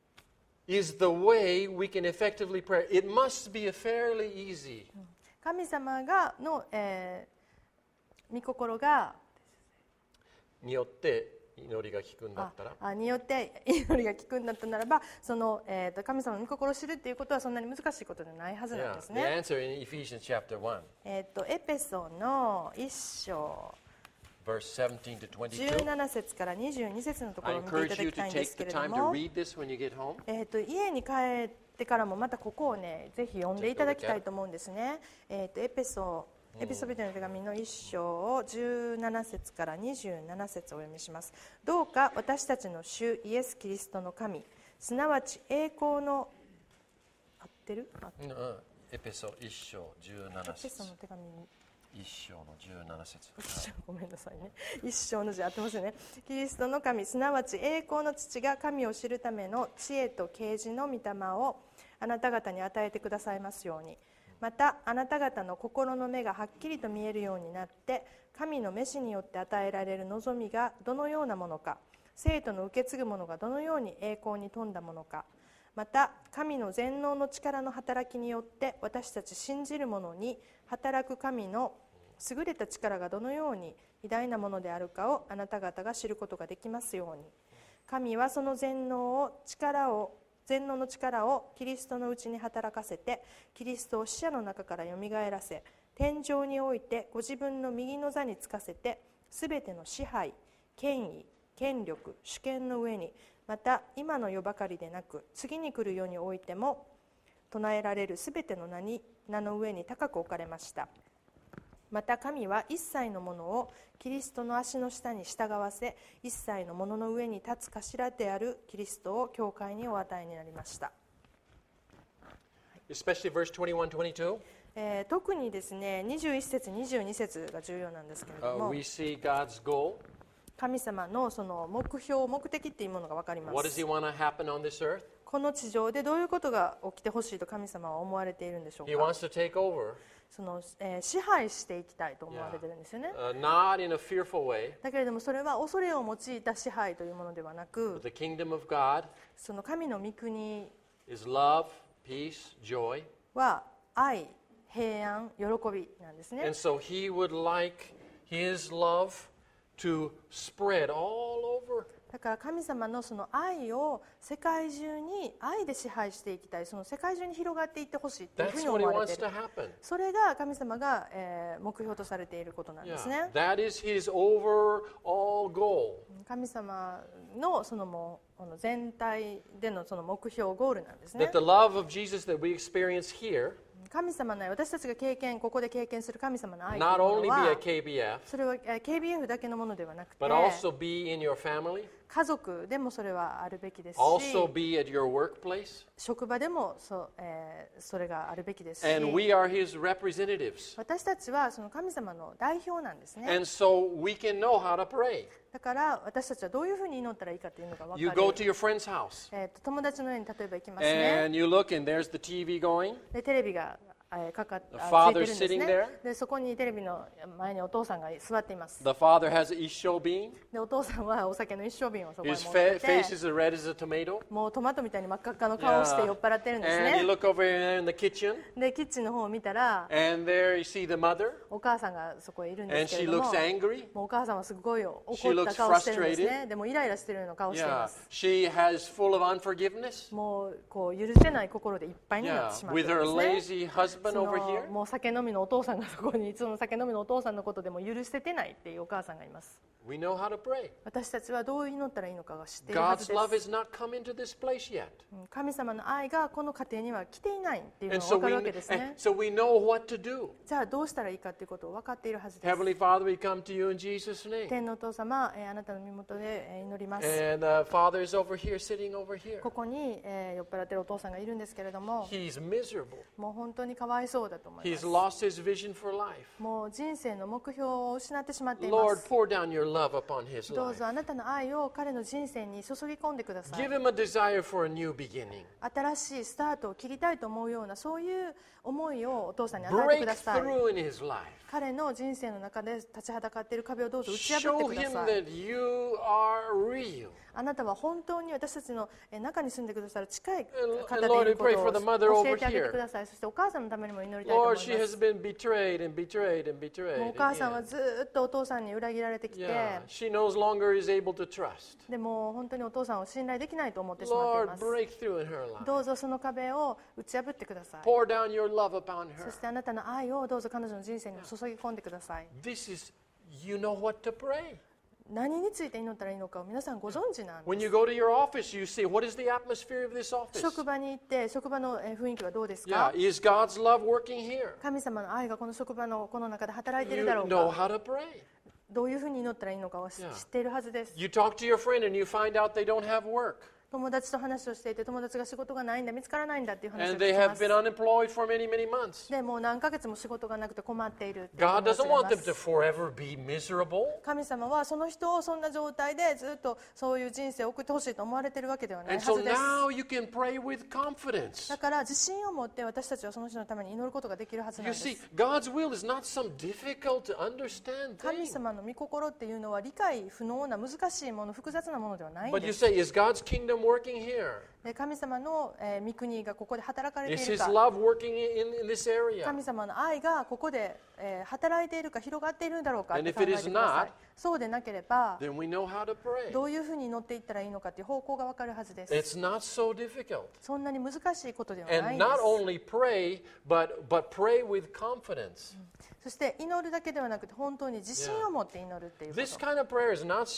is the way we can effectively pray, it must be a fairly easy. 神様がの、御心がによって祈りが効くんだったら、 によって祈りが効くんだったならばその、神様の御心を知るっていうことはそんなに難しいことではないはずなん Yeah, です the ね。 answer in Ephesians chapter 1, エペソの1章 verse 17 to 22. 17節から22節のとこ I ろを見ていた encourage だ you きた to いんで take すけ the れど time to も、 read this when you get home. 家に帰ってからもまたここをねぜひ読んでいただきたいと思うんですね。エペソビトの手紙の1章を17節から27節をお読みします。どうか私たちの主イエス・キリストの神すなわち栄光の合ってる？ エペソ1章17 エペソ節の手紙 1章の17節ごめんなさいね。一章の字合ってますよね。キリストの神すなわち栄光の父が神を知るための知恵と啓示の御霊をあなた方に与えてくださいますように。またあなた方の心の目がはっきりと見えるようになって神の召しによって与えられる望みがどのようなものか生徒の受け継ぐものがどのように栄光に富んだものかまた神の全能の力の働きによって私たち信じる者に働く神の優れた力がどのように偉大なものであるかをあなた方が知ることができますように。神はその全能の力をキリストのうちに働かせて、キリストを死者の中からよみがえらせ、天上においてご自分の右の座につかせて、すべての支配、権威、権力、主権の上に、また今の世ばかりでなく次に来る世においても唱えられるすべての名の上に高く置かれました。また神は一切のものをキリストの足の下に従わせ、一切のものの上に立つ頭であるキリストを教会にお与えになりました。 Especially verse 21, 22. 特にですね、21節22節が重要なんですけれども、 We see God's goal. 神様のその目標、目的っていうものが分かりま What does す。 He want to happen on this earth? この地上でどういうことが起きてほしいと神様は思われているんでしょう He か。 wants to take over, その支配していきたいと思われてるんですよね。 not in a fearful way, だけれどもそれは恐れを用いた支配というものではな but く、 the kingdom of God その神の御国 is love, peace, joy. は愛、平安、喜びなんですね。 And so He would like His love to spread all over. だから神様のその愛を世界中に愛で支配していきたい、その世界中に広がっていってほしいというふう That's に what He 思われて wants いる。 to happen. それが神様が目標とされていることなんですね。 That is His overall goal. 神様のそのもうこの全体でのその目標、ゴールなんですね That。the love of Jesus that we experience here 神様の愛、私たちがここで経験する神様の愛という not も only の be は at KBF, それはKBF だけのものではなくて、 but also be in your family, 家族でもそれはあるべきですし、 also be at your workplace. 職場でもそれがあるべきですし、 And we are His representatives. 私たちはその神様の代表なんですね。 And so we can know how to pray. だから私たちはどういうふうに祈ったらいいかというのが分 You か go る。 to your friend's house 友達の家に例えば行きますね。 and you look and there's the TV going. でテレビがついて father るんです sitting ね there. でそこにテレビの前にお父さんが座っています。 The father has an isho bean. でお父さんはお酒の一升瓶をそこに His 持ってて face is as red as a tomato. もうトマトみたいに真っ赤っかの顔をして酔っ払ってるんです And you ね。 look over there in the kitchen でキッチンの方を見たら and there you see the mother お母さんがそこへいるんで and すけ she れども、 looks angry. もうお母さんはすごい怒 She った顔してるんです looks ね。でもイライラしてるような顔してい Yeah. ます She has full of unforgiveness. もうこう許せない心でいっぱいになっ Yeah. てしまって With る her んですね。 lazy husband そ over の here. もう酒飲みのお父さんがそこにいつも酒飲みのお父さんのことでも許せてないっていうお母さんがいます。 We know how to pray. 私たちはどう祈ったらいいのかが知っているはず God's で love す。 has not come into this place yet. 神様の愛がこの家庭には来ていないっていうの And が so 分か we, るわけです and ね。 so we know what to do. じゃあどうしたらいいかっていうことを分かっているはずです。 Heavenly Father, we come to you in Jesus' name. 天のお父様、あなたの身元で祈ります。 And Father is over here, sitting over here. ここに酔っ払ってるお父さんがいるんですけれども、 He's miserable. もう本当にかわいそうだと思いま He's す。 lost his vision for life. もう人生の目標を失ってしまっていま Lord, す。 pour down your love upon his どう life. ぞあなたの愛を彼の人生に注ぎ込んでくださ Give い。 him a desire for a new beginning. 新しいスタートを切りたいと思うようなそういう思いをお父さんに与えてください。 Breakthrough in his life. 彼の人生の中で立ちはだかっている壁をどうぞ打ち破 Show ってくだ him さい。 that you are real. あなたは本当に私たちの中に住んでくださる近い And 方でいる Lord, we こ pray と for を the mother 教 over えてあげて here. ください。そしてお母さんのためにも祈りたいと思い Lord, ます。 she has been betrayed and betrayed and もう betrayed. お母さんは again. ずっとお父さんに裏切られてきて、 Yeah, she no longer is able to trust. でも本当にお父さんを信頼できないと思ってしまってい Lord, ます。 break through in her life. どうぞその壁を打ち破ってください。 Pour down your love upon そ her. してあなたの愛をどうぞ彼女の人生に注ぎ込んでください。 This is, you know what to pray. 何について祈ったらいいのかを皆さんご存知なんで When す。 you go to your office, you see, what is the atmosphere of this office? 職場に行って職場の雰囲気はどうです Yeah, か？ is God's love working here? 神様の愛がこの職場のこの中で働いてい You るだろう know か？ how to pray. どういうふうに祈ったらいいのかを知 Yeah. っているはずです。 You talk to your friend and you find out they don't have work. 友達と話をしていて友達が仕事がないんだ、見つからないんだっていう話を And 聞 they きま have す。 been unemployed for many, many months. でもう何ヶ月も仕事がなくて困っているっていう God 友達 doesn't がい want ま them す to forever be miserable. 神様はその人をそんな状態でずっとそういう人生を送ってほしいと思われているわけではない And は so ずです。 now you can pray with confidence. だから自信を持って私たちはその人のために祈ることができるはずなん You です。 see, God's will is not some difficult to understand 神 thing. 様の御心っていうのは理解不能な難しいもの、複雑なものではないん But で you す。 say, is God's kingdom working here? で神様の御国がここで働かれて Is いる His か、 love working in this area? 神様の愛がここで働いているか広がっているんだろうかっ And て if 考え it て is ください not, そうでなければ then we know how to pray. どういうふうに祈っていったらいいのかという方向が分かるはずです It's not so difficult. そんなに難しいことではない And んです not only pray, but pray with confidence. そして祈るだけではなくて本当に自信を持って祈るっていうこ This と kind of prayer is not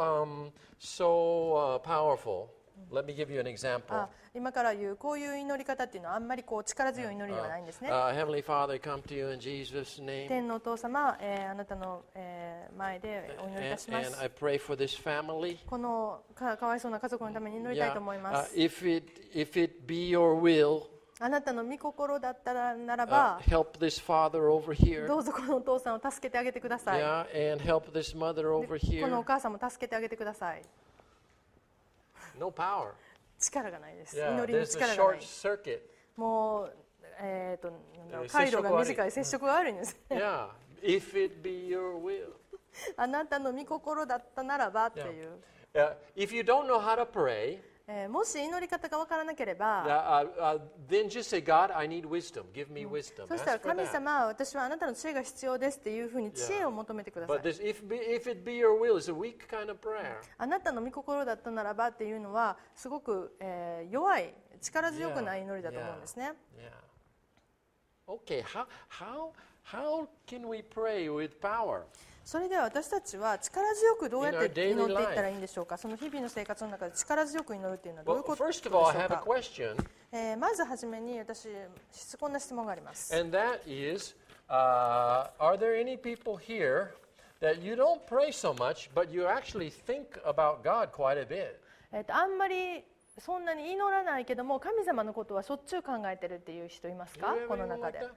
so powerful. Let me give you an example. 今から言うこういう祈り方っていうのはあんまりこう力強い祈りではないんですね Heavenly Father, I come to you in Jesus' name. 天のお父様、あなたの、前でお祈りいたしま And す I pray for this family. このかわいそうな家族のために祈りたいと思います If it be your will, あなたの御心だったらならば help this father over here. どうぞこのお父さんを助けてあげてください Yeah, and help this mother over このお here. 母さんも助けてあげてください No power. 力がないです Yeah, 祈りに there's a 力がな short い circuit. もう、なんだろう回路が短い接触が悪いんです Yeah, if it be your will. あなたの御心だったならばっていう、 If you don't know how to pray, もし祈り方が分からなければ then just say, God, I need wisdom. Give me wisdom. そしたら Ask for 神 that. 様私はあなたの知恵が必要ですっていうふうに知恵を求めてください But this, if it be your will, is a weak kind of prayer. あなたの御心だったならばっていうのはすごく、弱い力強くない祈りだと思うんですね Yeah. Okay, how can we pray with power? それでは私たちは力強くどうやって In 祈 our daily っていったらいいんでしょうかその日々の生活の中で力強く祈るっていうのはどういう Well, ことでし first ょ of う all, I have a か question, まずはじめに私こんな質問があります and that is, are there any people here that you don't pray so much, but you actually think about God quite a bit? あんまりそんなに祈らないけども神様のことはしょっちゅう考えてるっていう人いますか You have この anyone 中 like で that?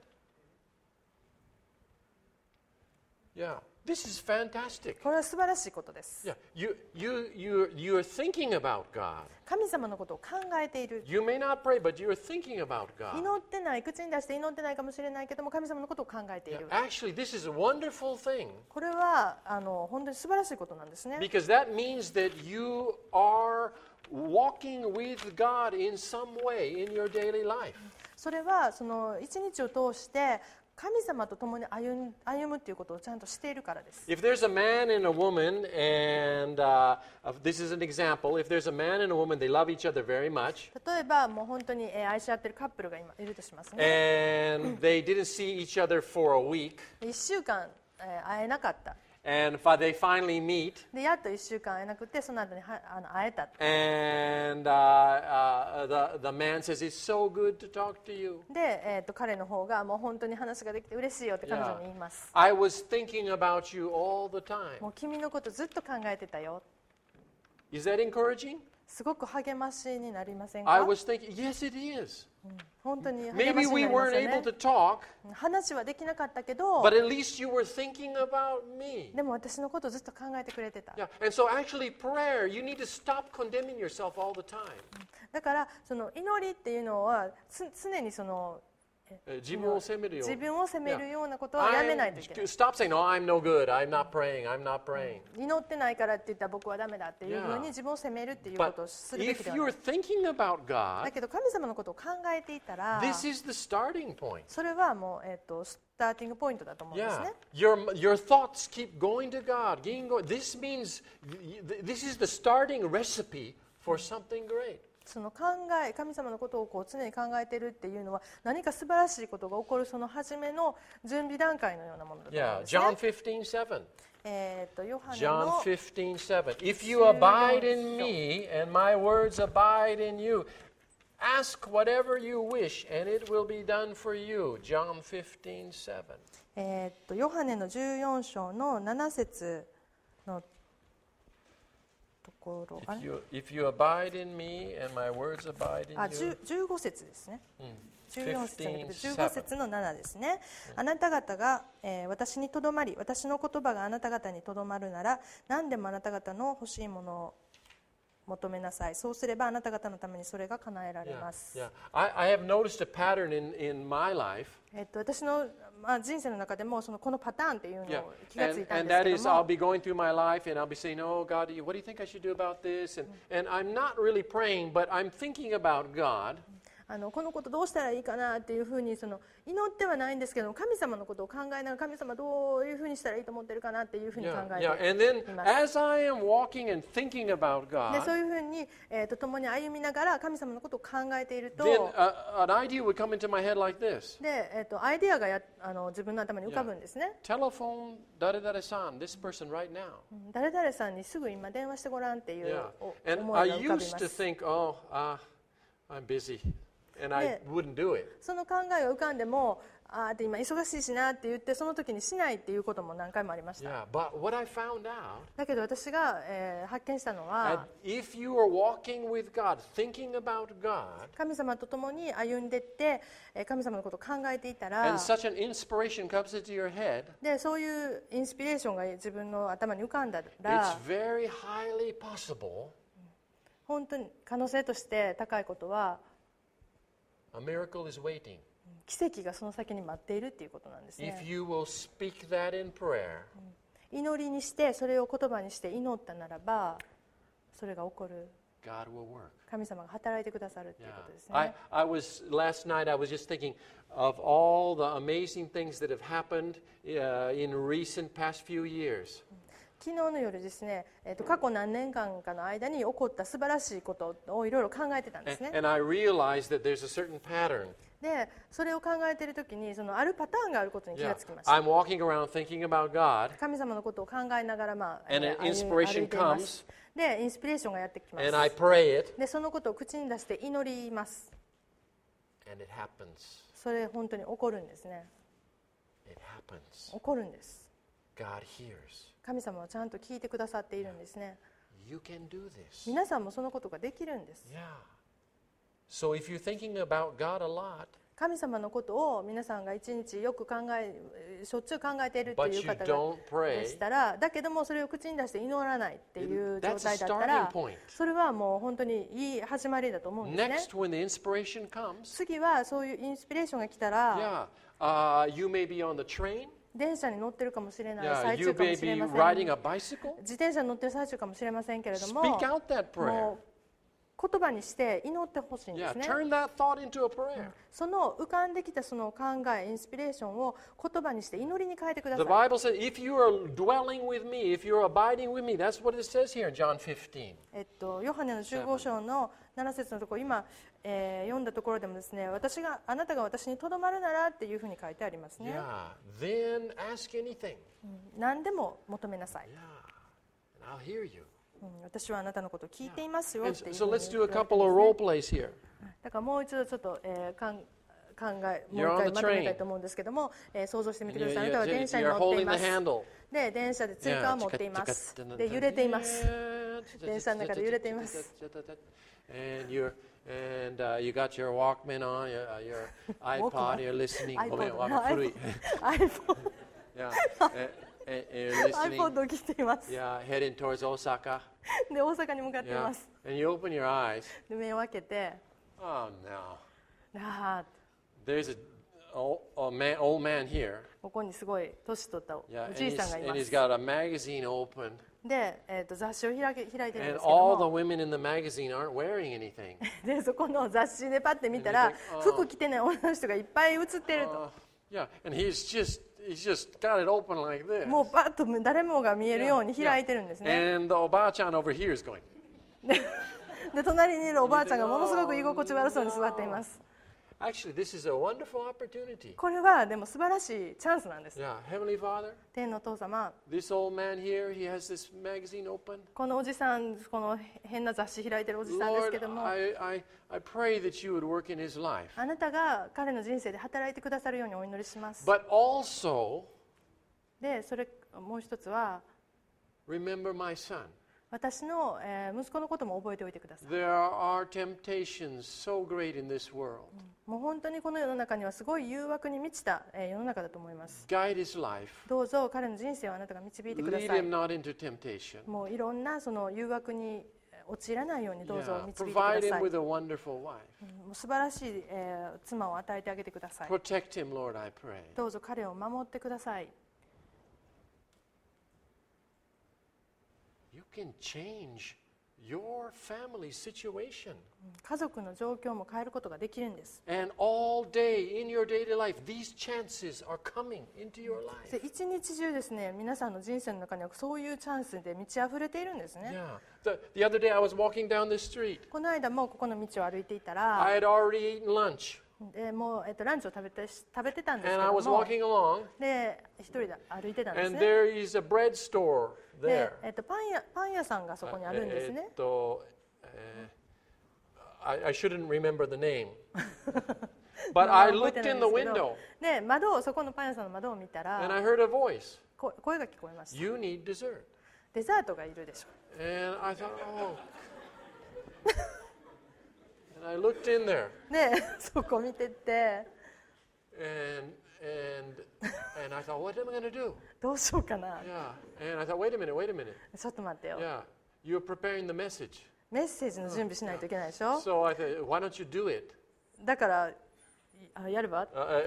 Yeah, this is fantastic. これは素晴らしいことです Yeah, you're thinking about God. 神様のことを考えている You may not pray, but you're thinking about God. 祈ってない口に出して祈ってないかもしれないけども神様のことを考えてい Yeah, る actually, this is a wonderful thing これは本当に素晴らしいことなんですね because that means that you are walking with God in some way in your daily life. それはその一日を通して神様と共に歩むっていうことをちゃんとしているからです If there's a man and a woman, and this is an example, if there's a man and a woman, they love each other very much, 例えばもう本当に愛し合ってるカップルが今いるとしますね and they didn't see each other for a week, 1週間会えなかった and they finally meet, でやっと1週間会えなくてその後に会えた and the man says, it's so good to talk to you. で、彼の方がもう本当に話ができて嬉しいよって彼女に言います I was thinking about you all the time. もう君のことずっと考えてたよ Is that encouraging? すごく励ましになりません I か was thinking, yes, it is. 本当に励ま Maybe しに we なります weren't よ able ね to talk, 話はできなかったけど but at least you were thinking about me. でも私のことをずっと考えてくれてた Yeah, and so actually prayer, you need to stop condemning yourself all the time. だからその祈りっていうのは常にその自分を責めるよ。 自分を責めるようなことはやめないといけない Stop saying, no, I'm no good. I'm not praying. I'm not praying. 祈ってないからって言ったら僕はダメだっていうふうに自分を責めるっていうこ But とをするべき if では you're ない thinking about だ God, けど神様のことを考えていたら this is the starting point. それはもう、スターティングポイントだと思うんです Yeah, ね your thoughts keep going to God. This means this is the starting recipe for something great. その神様のことをこう常に考えているっていうのは何か素晴らしいことが起こるその初めの準備段階のようなものだと思うん Yeah, ですね John 15:7. ヨハネ John の 15:7. If you abide in me and my words abide in you, ask whatever you wish and it will be done for you. John 15:7. ヨハネの14章の7節のところあれ If you abide in me and my words abide in 15節ですね。14節じゃなくて 15 15節の7ですね。あなた方が、私にとどまり、私の言葉があなた方にとどまるなら、何でもあなた方の欲しいもの求めなさい。そうすればあなた方のためにそれが叶えられ Yeah, ます。 yeah. I have noticed a pattern in my life. 私の、人生の中でもこのパターンっていうの Yeah, を気がついたん and です that け is, ど I'll も、 be going through my life and I'll be saying, "Oh God, what do you think I should do about this?" And I'm not really praying, but I'm thinking about God. このことどうしたらいいかなっていうふうに祈ってはないんですけど、神様のことを考えながら、神様どういうふうにしたらいいと思ってるかなっていうふうに考 Yeah, え yeah. て And then います。 as I am walking and thinking about で、そ God, ういうふうに、共に歩みながら神様のことを考えていると、 then an idea would come into my head like this. で、アイデアが自分の頭に浮かぶんですね。 Telephone da-da-da-da-san, this person right now. 誰々さんにすぐ今電話してごらんっていう Yeah. 思 And い I が浮かび used ま to す。 think, "Oh, I'm busy." And I Yeah. wouldn't do it. その考えが浮かんでも、で今忙しいしなって言ってその時にしないっていうことも何回もありました。 Yeah, but what I found out, だけど私が、発見したのは、 if you are walking with God, thinking about God, 神様と共に歩んでいって、神様のことを考えていたら and such an inspiration comes into your head, で、そういうインスピレーションが自分の頭に浮かんだ it's ら、 very highly possible 本当に可能性として高いことは、 a miracle is waiting. 奇跡がその先に待っているっていうことなんです If ね。 you will speak that in prayer, 祈りにしてそれを言葉にして祈ったならばそれが起こる。 God will work. 神様が働いてくださるっていう Yeah. ことですね。 I was last night. I was just thinking of all the amazing things that have happened in recent past few years. 昨日の夜ですね、過去何年間かの間に起こった素晴らしいことをいろいろ考えてたんですね。 And I realized that there's a certain pattern. で、それを考えているときにあるパターンがあることに気が Yeah. つきました。 I'm walking around thinking about God, 神様のことを考えながら、 and an 歩い inspiration ていま comes, す。で、インスピレーションがやってきま and I す。 pray it, で、そのことを口に出して祈ります。 and it happens. それ本当に起こるんですね。 It happens. 起こるんです。 God hears. 神様はちゃんと聞いてくださっているんですね。 You can do this. 皆さんもそのことができるんです。 Yeah. So if you're thinking about God a lot, 神様のことを皆さんが一日よくしょっちゅう考えていると but いう you 方 don't でし pray, たら、だけどもそれを口に出して祈らないっていう状 that's a 態だった starting ら、 point. それはもう本当にいい始まりだと思うんですね。 Next, when the inspiration comes, 次はそういうインスピレーションが来たら、 yeah, you may be on the train. 電車に乗ってるかもしれない、 Yeah, 最 you 中かも may しれ be ません。 riding a bicycle. 自転車に乗ってる最中かもしれませんけれども、 Speak out that prayer. もう言葉にして祈ってほしいんで Yeah, すね。 turn that thought into a prayer. その浮かんできたその考え、インスピレーションを言葉にして祈りに変えてくだ The さい。 Bible says, if you are dwelling with me, if you're abiding with me, that's what it says here in John 15. ヨハネの15章の7節のところ、今、読んだところでもですね、あなたが私にとどまるならっていうふうに書いてありますね。 Yeah, then ask anything. 何でも求めなさい。 Yeah, and I'll hear you. 私はあなたのことを聞いていますよ And っていう so ふうに let's 言 do わ a れてます couple of ね role plays here. だからもう一度ちょっと、もう一 You're on 回 the まとめ train. たいと思うんですけども、想像してみて And ください。あなたは電車に you're 乗ってい holding ま the す。 handle. で、電車でつり革を持っています。で、揺れています。電車の中で揺れています。 And you got your Walkman on, your iPod, you're listening. ごめん、古い。 iPhone Yeah, and you're listening. iPod を聞いています。 Yeah, heading towards Osaka. で、大阪に向かってい Yeah, ます。 and you open your eyes. で、目を開けて、 Oh no, あ there's old man here. ここにすごい年取ったお Yeah, and じいさんがいま he's す。 got a magazine open, で、雑誌を開いてるんで and すけど all the も、 women in the magazine aren't wearing anything. で、そこの雑誌でパッて見たら、服着てない女の人がいっぱい写ってると。 Yeah, and he's just got it open like this. もうパッと誰もが見えるように開いてるんですね。 And the Oba-chan over here is going, で、隣にいるおばあちゃんがものすごく居心地悪そうに座っています。 actually, this is a wonderful opportunity. これはでも素晴らしいチャンスなんです。 Yeah, Heavenly Father, 天のお父様、 this old man here, he has this magazine open. このおじさん、この変な雑誌開いてるおじさんですけ Lord, ども、 I pray that you would work in his life. あなたが彼の人生で働いてくださるようにお祈りします。 But also, で、もう一つは、 remember my son. 私の息子のことも覚えておいてください。 There are temptations so great in this world. もう本当にこの世の中にはすごい誘惑に満ちた世の中だと思います。 Guide his life. どうぞ彼の人生をあなたが導いてくだ Lead さい him。not into temptation. もういろんなその誘惑に陥らないようにどうぞ Yeah. 導いてく Provide だ him さい。 with a wonderful wife. もう素晴らしい、妻を与えてあげてください。 Protect him, Lord, I pray. どうぞ彼を守ってください。 You can change your family situation. 家族の状況も変えることができるんです。 And all day in your daily life, these chances are coming into your で life. 一日中ですね、皆さんの人生の中にはそういうチャンスで満ち溢れているんですね。 Yeah. The other day I was walking down the street. この間もここの道を歩いていた I ら、 had already eaten lunch. でもう、ランチを食べてたんですけ And I ど was も、 walking along. で一人で歩いてたんです And ね。 there is a bread store で there.、 パン屋さんがそこにあるんですね。 I shouldn't remember the name. But I 覚えて looked ない in ん the ですけど window でそこのパン屋さんの窓を見た and ら I heard a voice. 声が聞こえました。 You need dessert. デザートがいるでしょ。 And I thought, oh. And I looked in there. でそこ見てって And I thought, what am I going to do? どうしようかな。 Yeah. And I thought, wait a minute. ちょっと待ってよ。 Yeah. You're preparing the message. メッセージの準備しないといけないでしょ。 So I thought, why don't you do it? だからやれば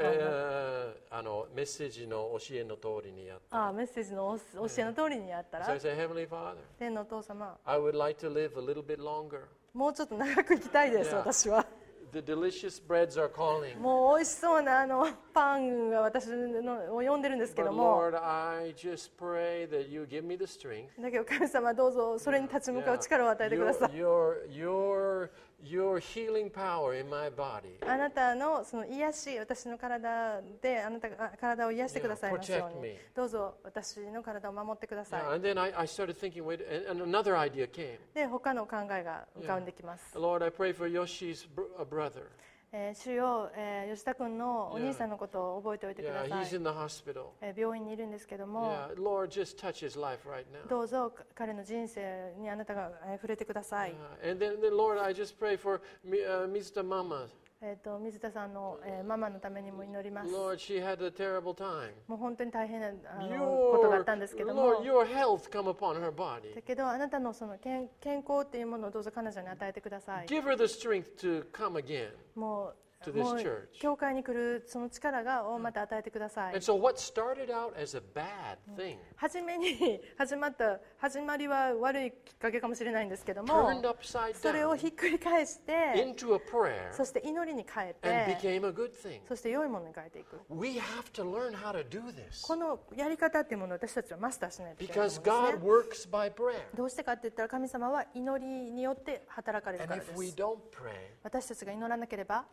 メッセージの教えの通りにやった。 メッセージの教えの通りにやったら So I said, Heavenly Father, 天のお父様 I would like to live a little bit longer. もうちょっと長く生きたいです、 Yeah. 私は。 The delicious breads are calling. もう美味しそうなパンが私のを呼んでるんですけ But ども、 Lord, I just pray that you give me the strength. だけど神様どうぞそれに立ち向かう力を与えてください。 Your healing power in my body. あなたのその癒し、私の体であなたが体を癒してくださいますよ Yeah, う protect に me. どうぞ私の体を守ってくださ Yeah, い。 and then I started thinking, wait, and another idea came. で他の考えが浮かんできます。 Lord, I pray for Yoshi's brother. 主よ、吉田君のお兄さんのことを覚えておいてく Yeah, ださ he's い。 in the hospital. 病院にいるんですけども、 Yeah, Lord, just touch his life right now. どうぞ彼の人生にあなたが触れてください。 And then Lord, I just pray for Mr. Mama. 水田さんの、ママのためにも祈ります。 Lord, she had a terrible time. もう本当に大変なことがあったんですけども、 Lord, your health come upon her body. だけどあなたのその健康っていうものをどうぞ彼女に与えてください。 Give her the strength to come again. もう to this もう church. 教会に来るその力をまた与えてください。 And so what started out as a bad thing 初めに始まりは悪いきっかけかもしれないんですけども、 turned upside それを down ひっくり返して、 into a prayer そして祈りに変え and て、 became a good thing. そして良いものに変えていく。 We have to learn how to do this このやり方っていうものを私たちはマスターしないといけないと because 思うんです God ね。 works by prayer. どうしてかって言ったら神様は祈りによって働かれる And からで if we す。 don't pray, 私たちが祈らなければ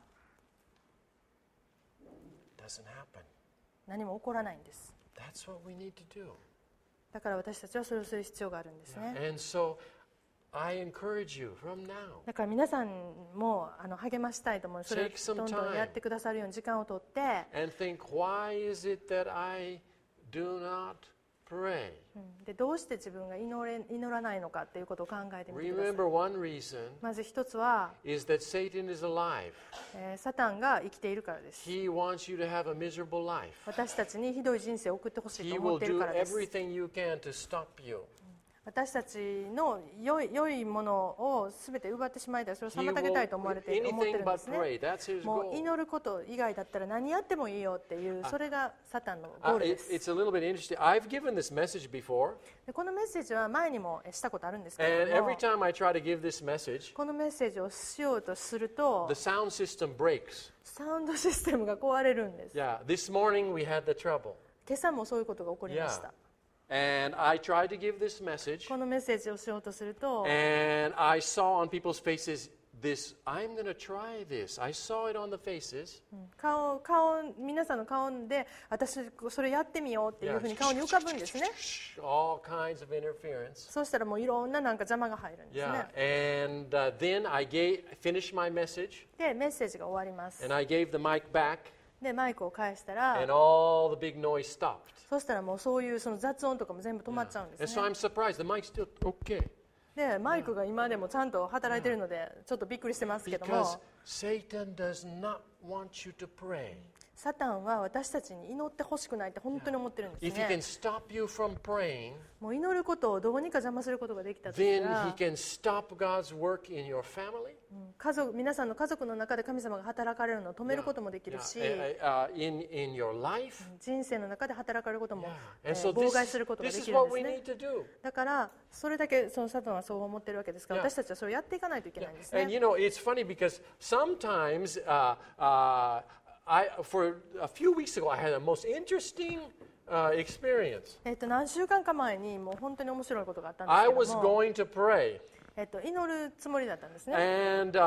it doesn't happen. 何も起こらないんです。 That's what we need to do. だから私たちはそれをする必要があるんですね。 And so I encourage you from now. だから皆さんも励ましたいと思う。それを Take some どんどんやってくださるように時間をとって、 And think, why is it that I do not pray? でどうして自分が祈らないのかっていうことを考えてみてください。 Remember, one reason まず一つは、 is that Satan is alive. サタンが生きているからです。 He wants you to have a miserable life. 私たちにひどい人生を送ってほしい He と思 will っている do からです。 everything you can to stop you. 私たちの良いものを全て奪ってしまいたい、それを He 妨げたいと will 思ってる anything んで but すね。 pray. That's his もう goal. 祈ること以外だったら何やってもいいよっていう、それがサタンのゴールです It's a little bit interesting. I've given this message before, でこのメッセージは前にもしたことあるんですけ and れど every も、 time I try to give this message, このメッセージをしようとすると the sound system breaks. サウンドシステムが壊れるんです。 Yeah, this morning we had the trouble. 今朝もそういうことが起こりました。 And I tried to give this message, このメッセージをしようとすると、 and I saw on people's faces this, I'm going to try this. I saw it on the faces. 皆さんの顔で私それやってみようっていう Yeah. ふうに顔に浮かぶんですね。 All kinds of interference. そうしたらもういろんな邪魔が入るんです Yeah, ね。 and then I finished my message, でメッセージが終わります。 and I gave the mic back, でマイクを返したら、 and all the big noise stopped. そしたらもうそういうその雑音とかも全部止まっちゃうんで And す so ね。 I'm surprised. The mic's still okay. でマイクが今でもちゃんと働いてるのでちょっとびっくりしてますけども、 Because Satan does not want you to pray. サタンは私たちに祈ってほしくないって本当に思ってるんです If he can ね。 stop you from praying, もう祈ることをどうにか邪魔することができたとした then he ら、 can stop God's work in your family, 皆さんの家族の中で神様が働かれるのを止めることもできるし、 in your life. 人生の中で働かれることも、 And so 妨害することが this で is きるん what です we ね。 need to do. だからそれだけそのサタンはそう思ってるわけですから、 Yeah. 私たちはそれをやっていかないといけないんです And ね。 you know, it's funny because sometimes for a few weeks ago, I had a most interesting experience. 何週間か前にもう本当に面白いことがあったん I です was けども、 going to pray, 祈るつもりだったんですね。 and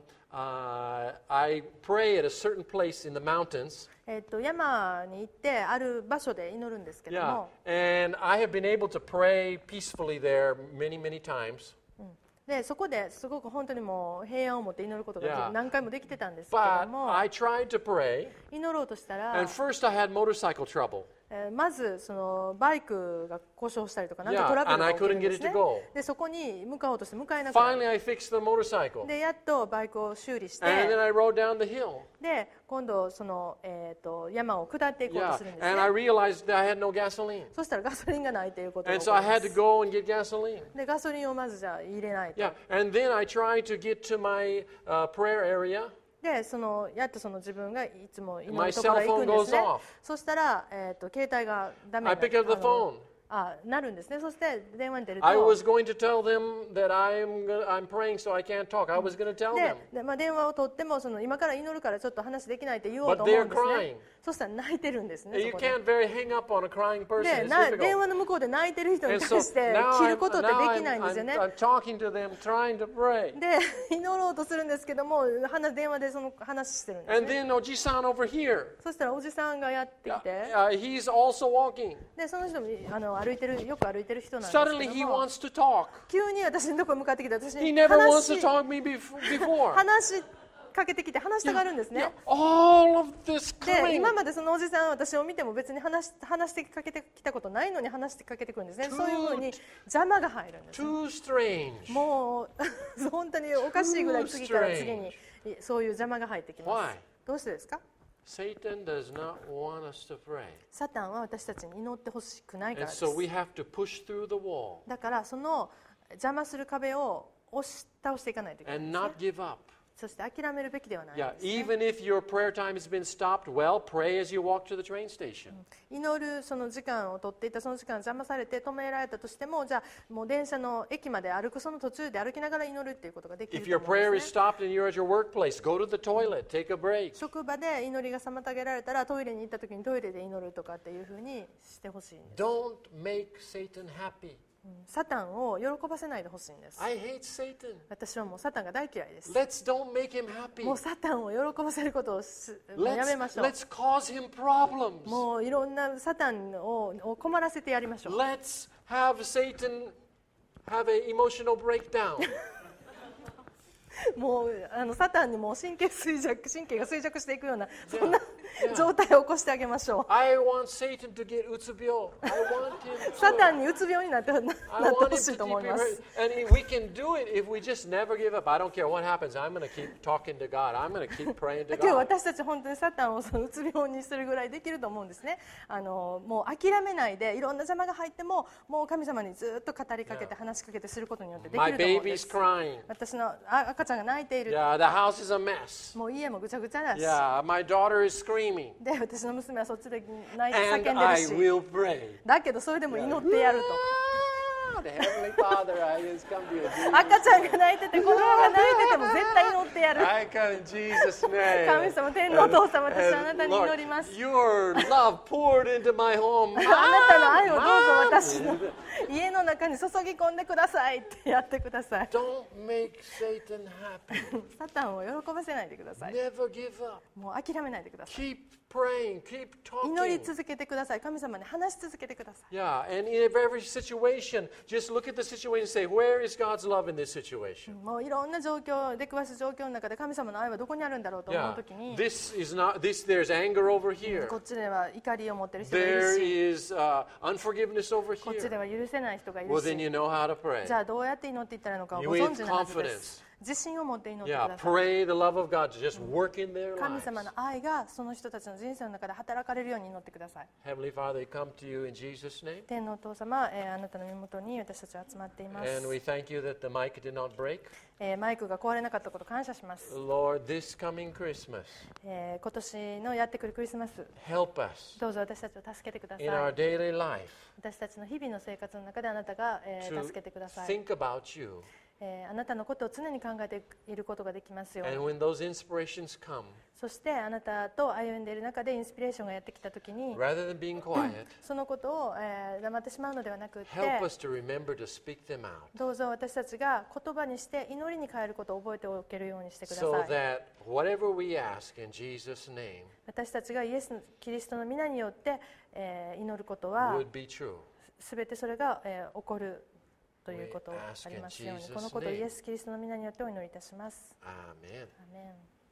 I pray at a certain place in the mountains. 山に行ってある場所で祈るんですけど Yeah, も、 and I have been able to pray peacefully there many, many times. でそこですごく本当にもう平安を持って祈ることが Yeah. 何回もできてたんですけど But も、 I tried to pray, 祈ろうとしたら and、first I had motorcycle trouble. まずそのバイクが故障したりとかなんか Yeah, トラブル and が I 起きる couldn't んで get す it to ね。 go. でそこに向かおうとして向かえなくなる。 Finally, I fixed the motorcycle, でやっとバイクを修理して、 and then I rode down the hill. で今度その、山を下っていこうと Yeah, するんです and I ね。 realized that I had no gasoline. そしたらガソリンがないということが And 起 so こ I りま had to す。 go and get gasoline. でガソリンをまずじゃあ入れないと。 Yeah, and then I tried to get to my prayer area. でやっとその自分がいつも祈 My るところへ行くんですね cell phone goes off. そしたら、携帯がダメ I に pick up the phone. なるんですね。そして電話に出ると I was going to tell them that I'm praying, so I can't talk. I was going to tell them. 電話を取ってもその今から祈るからちょっと話できないって言おう But と思うん they're ですね crying. そしたら泣いてるんですね。 You そこで can't very hang up on a crying person. で It's 電 difficult. 話の向こうで泣いてる人に And 対 so して切ることってできないんですよね。 I'm talking to them, trying to pray. で祈ろうとするんですけども電話でその話してるんです And ね。 then Oji-san over here, そしたらおじさんがやってきて、 he's also walking. でその人もよく歩いてる人なんですけど Suddenly he も、 wants to talk. 急に私のところに向かってきて、私 He に never wants 話 to talk to me before. しかけてきて話したがるんですね。 All of this で coming. 今までそのおじさんは私を見ても別に話してかけてきたことないのに話してかけてくるんですね。そういうふうに邪魔が入るんです。 Too strange. もう本当におかしいぐらい次から次にそういう邪魔が入ってきま Why? す。どうしてですか？ Satan does not want us to pray. サタンは私たちに祈ってほしくないか And らです。 so we have to push through the wall だからその邪魔する壁を押し倒していかないといけないん and です not ね。 give up. そして諦めるべきではないん Yeah, ですね。 even if your prayer time has been stopped, well, pray as you walk to the train station. 祈るその時間を取っていたその時間邪魔されて止められたとしても、じゃあもう電車の駅まで歩くその途中で歩きながら祈るっていうことができる If と your 思うん prayer で is すね。 stopped and you're at your workplace, go to the toilet, take a break. 職場で祈りが妨げられたらトイレに行った時にトイレで祈るとかっていうふうにしてほしいんです。 Don't make Satan happy. サタンを喜ばせないでほしいんです。 I hate Satan. 私はもうサタンが大嫌いです。 Don't make him happy. もうサタンを喜ばせることをもうやめましょう。 Let's cause him problems. もういろんなサタンを困らせてやりましょう。 Let's have Satan have an emotional breakdown. もうサタンにもう神経が衰弱していくようなそんな状態を起こしてあげましょう。 I want Satan to get utsubyo. I want him サタ to. ンにうつ病になって I ほ want し him いと to 思い keep ま you す。 hurt. And we can do it if we just never give up. I don't care what happens. I'm going to keep talking to God. I'm going to keep praying to 今日 God. 私たち本当にサタンをそのうつ病にするぐらいできると思うんですね。もう諦めないでいろんな邪魔が入ってももう神様にずっと語りかけて話しかけてすることによってでき My ると思うんで baby's す。 crying. 私の赤ちゃんが泣いている。 Yeah, the house is a mess. もう家もぐちゃぐちゃだし。 Yeah, my daughter is screaming. で私の娘はそっちで泣いて叫ん And で I るし。 will pray. だけどそれでも祈ってやると。 The Heavenly Father, I just come to you. Jesus. 赤ちゃんが泣いてて子供が泣いてても絶対祈ってやる。 I come in Jesus' name. 神様、天のお父様、私 And あなたに祈ります。 Lord, your love poured into my home. あなたの愛をどうぞ私の家の中に注ぎ込んでくださいってやってください。 Don't make Satan happy. サタンを喜ばせないでください。 Never give up. もう諦めないでください。 Keep praying. Keep 祈り talking. 続けてください。神様に話し続けてください。 Yeah, and in every situation, just look at the situation and say, where is God's love in this situation? もういろんな状況、出くわす状況の中で神様の愛はどこにあるんだろうと思 Yeah, うときに、 there's anger over here. こっちでは怒りを持っている人がい There るし、 is unforgiveness over こっちで here. は許せない人がいる Well, then し、 you know how to pray. じゃあどうやって祈っていったらいいのかを You ご存 need 知のはずで confidence. す。 自信を持って祈ってく Yeah, ださい。 pray the love of God to just work in their 神 lives. 様の愛がその人たちの人生の中で働かれるように祈ってください。 Heavenly Father, we come to you in Jesus' name. 天のお父様、あなたの身元に私たちは集まっています。 And we thank you that the mic did not break. マイクが壊れなかったことを感謝します。 Lord, this coming Christmas, 今年のやってくるクリスマス、 help us どうぞ私たちを助けてくださ in い。 our daily life 私たちの日々の生活の中であなたが、 to 助けてください。 think about you. あなたのことを常に考えていることができますように。 And when those inspirations come, そしてあなたと歩んでいる中でインスピレーションがやってきたときに、 rather than being quiet, そのことを、黙ってしまうのではなくって、 help us to remember to speak them out どうぞ私たちが言葉にして祈りに変えることを覚えておけるようにしてください。 so that whatever we ask in Jesus' name 私たちがイエス・キリストの皆によって、祈ることは would be true. すべてそれが、起こるということ We を ask ありますように、 in Jesus' このことを name. イエス・キリストの皆によってお祈りいたします。 Amen. アーメン。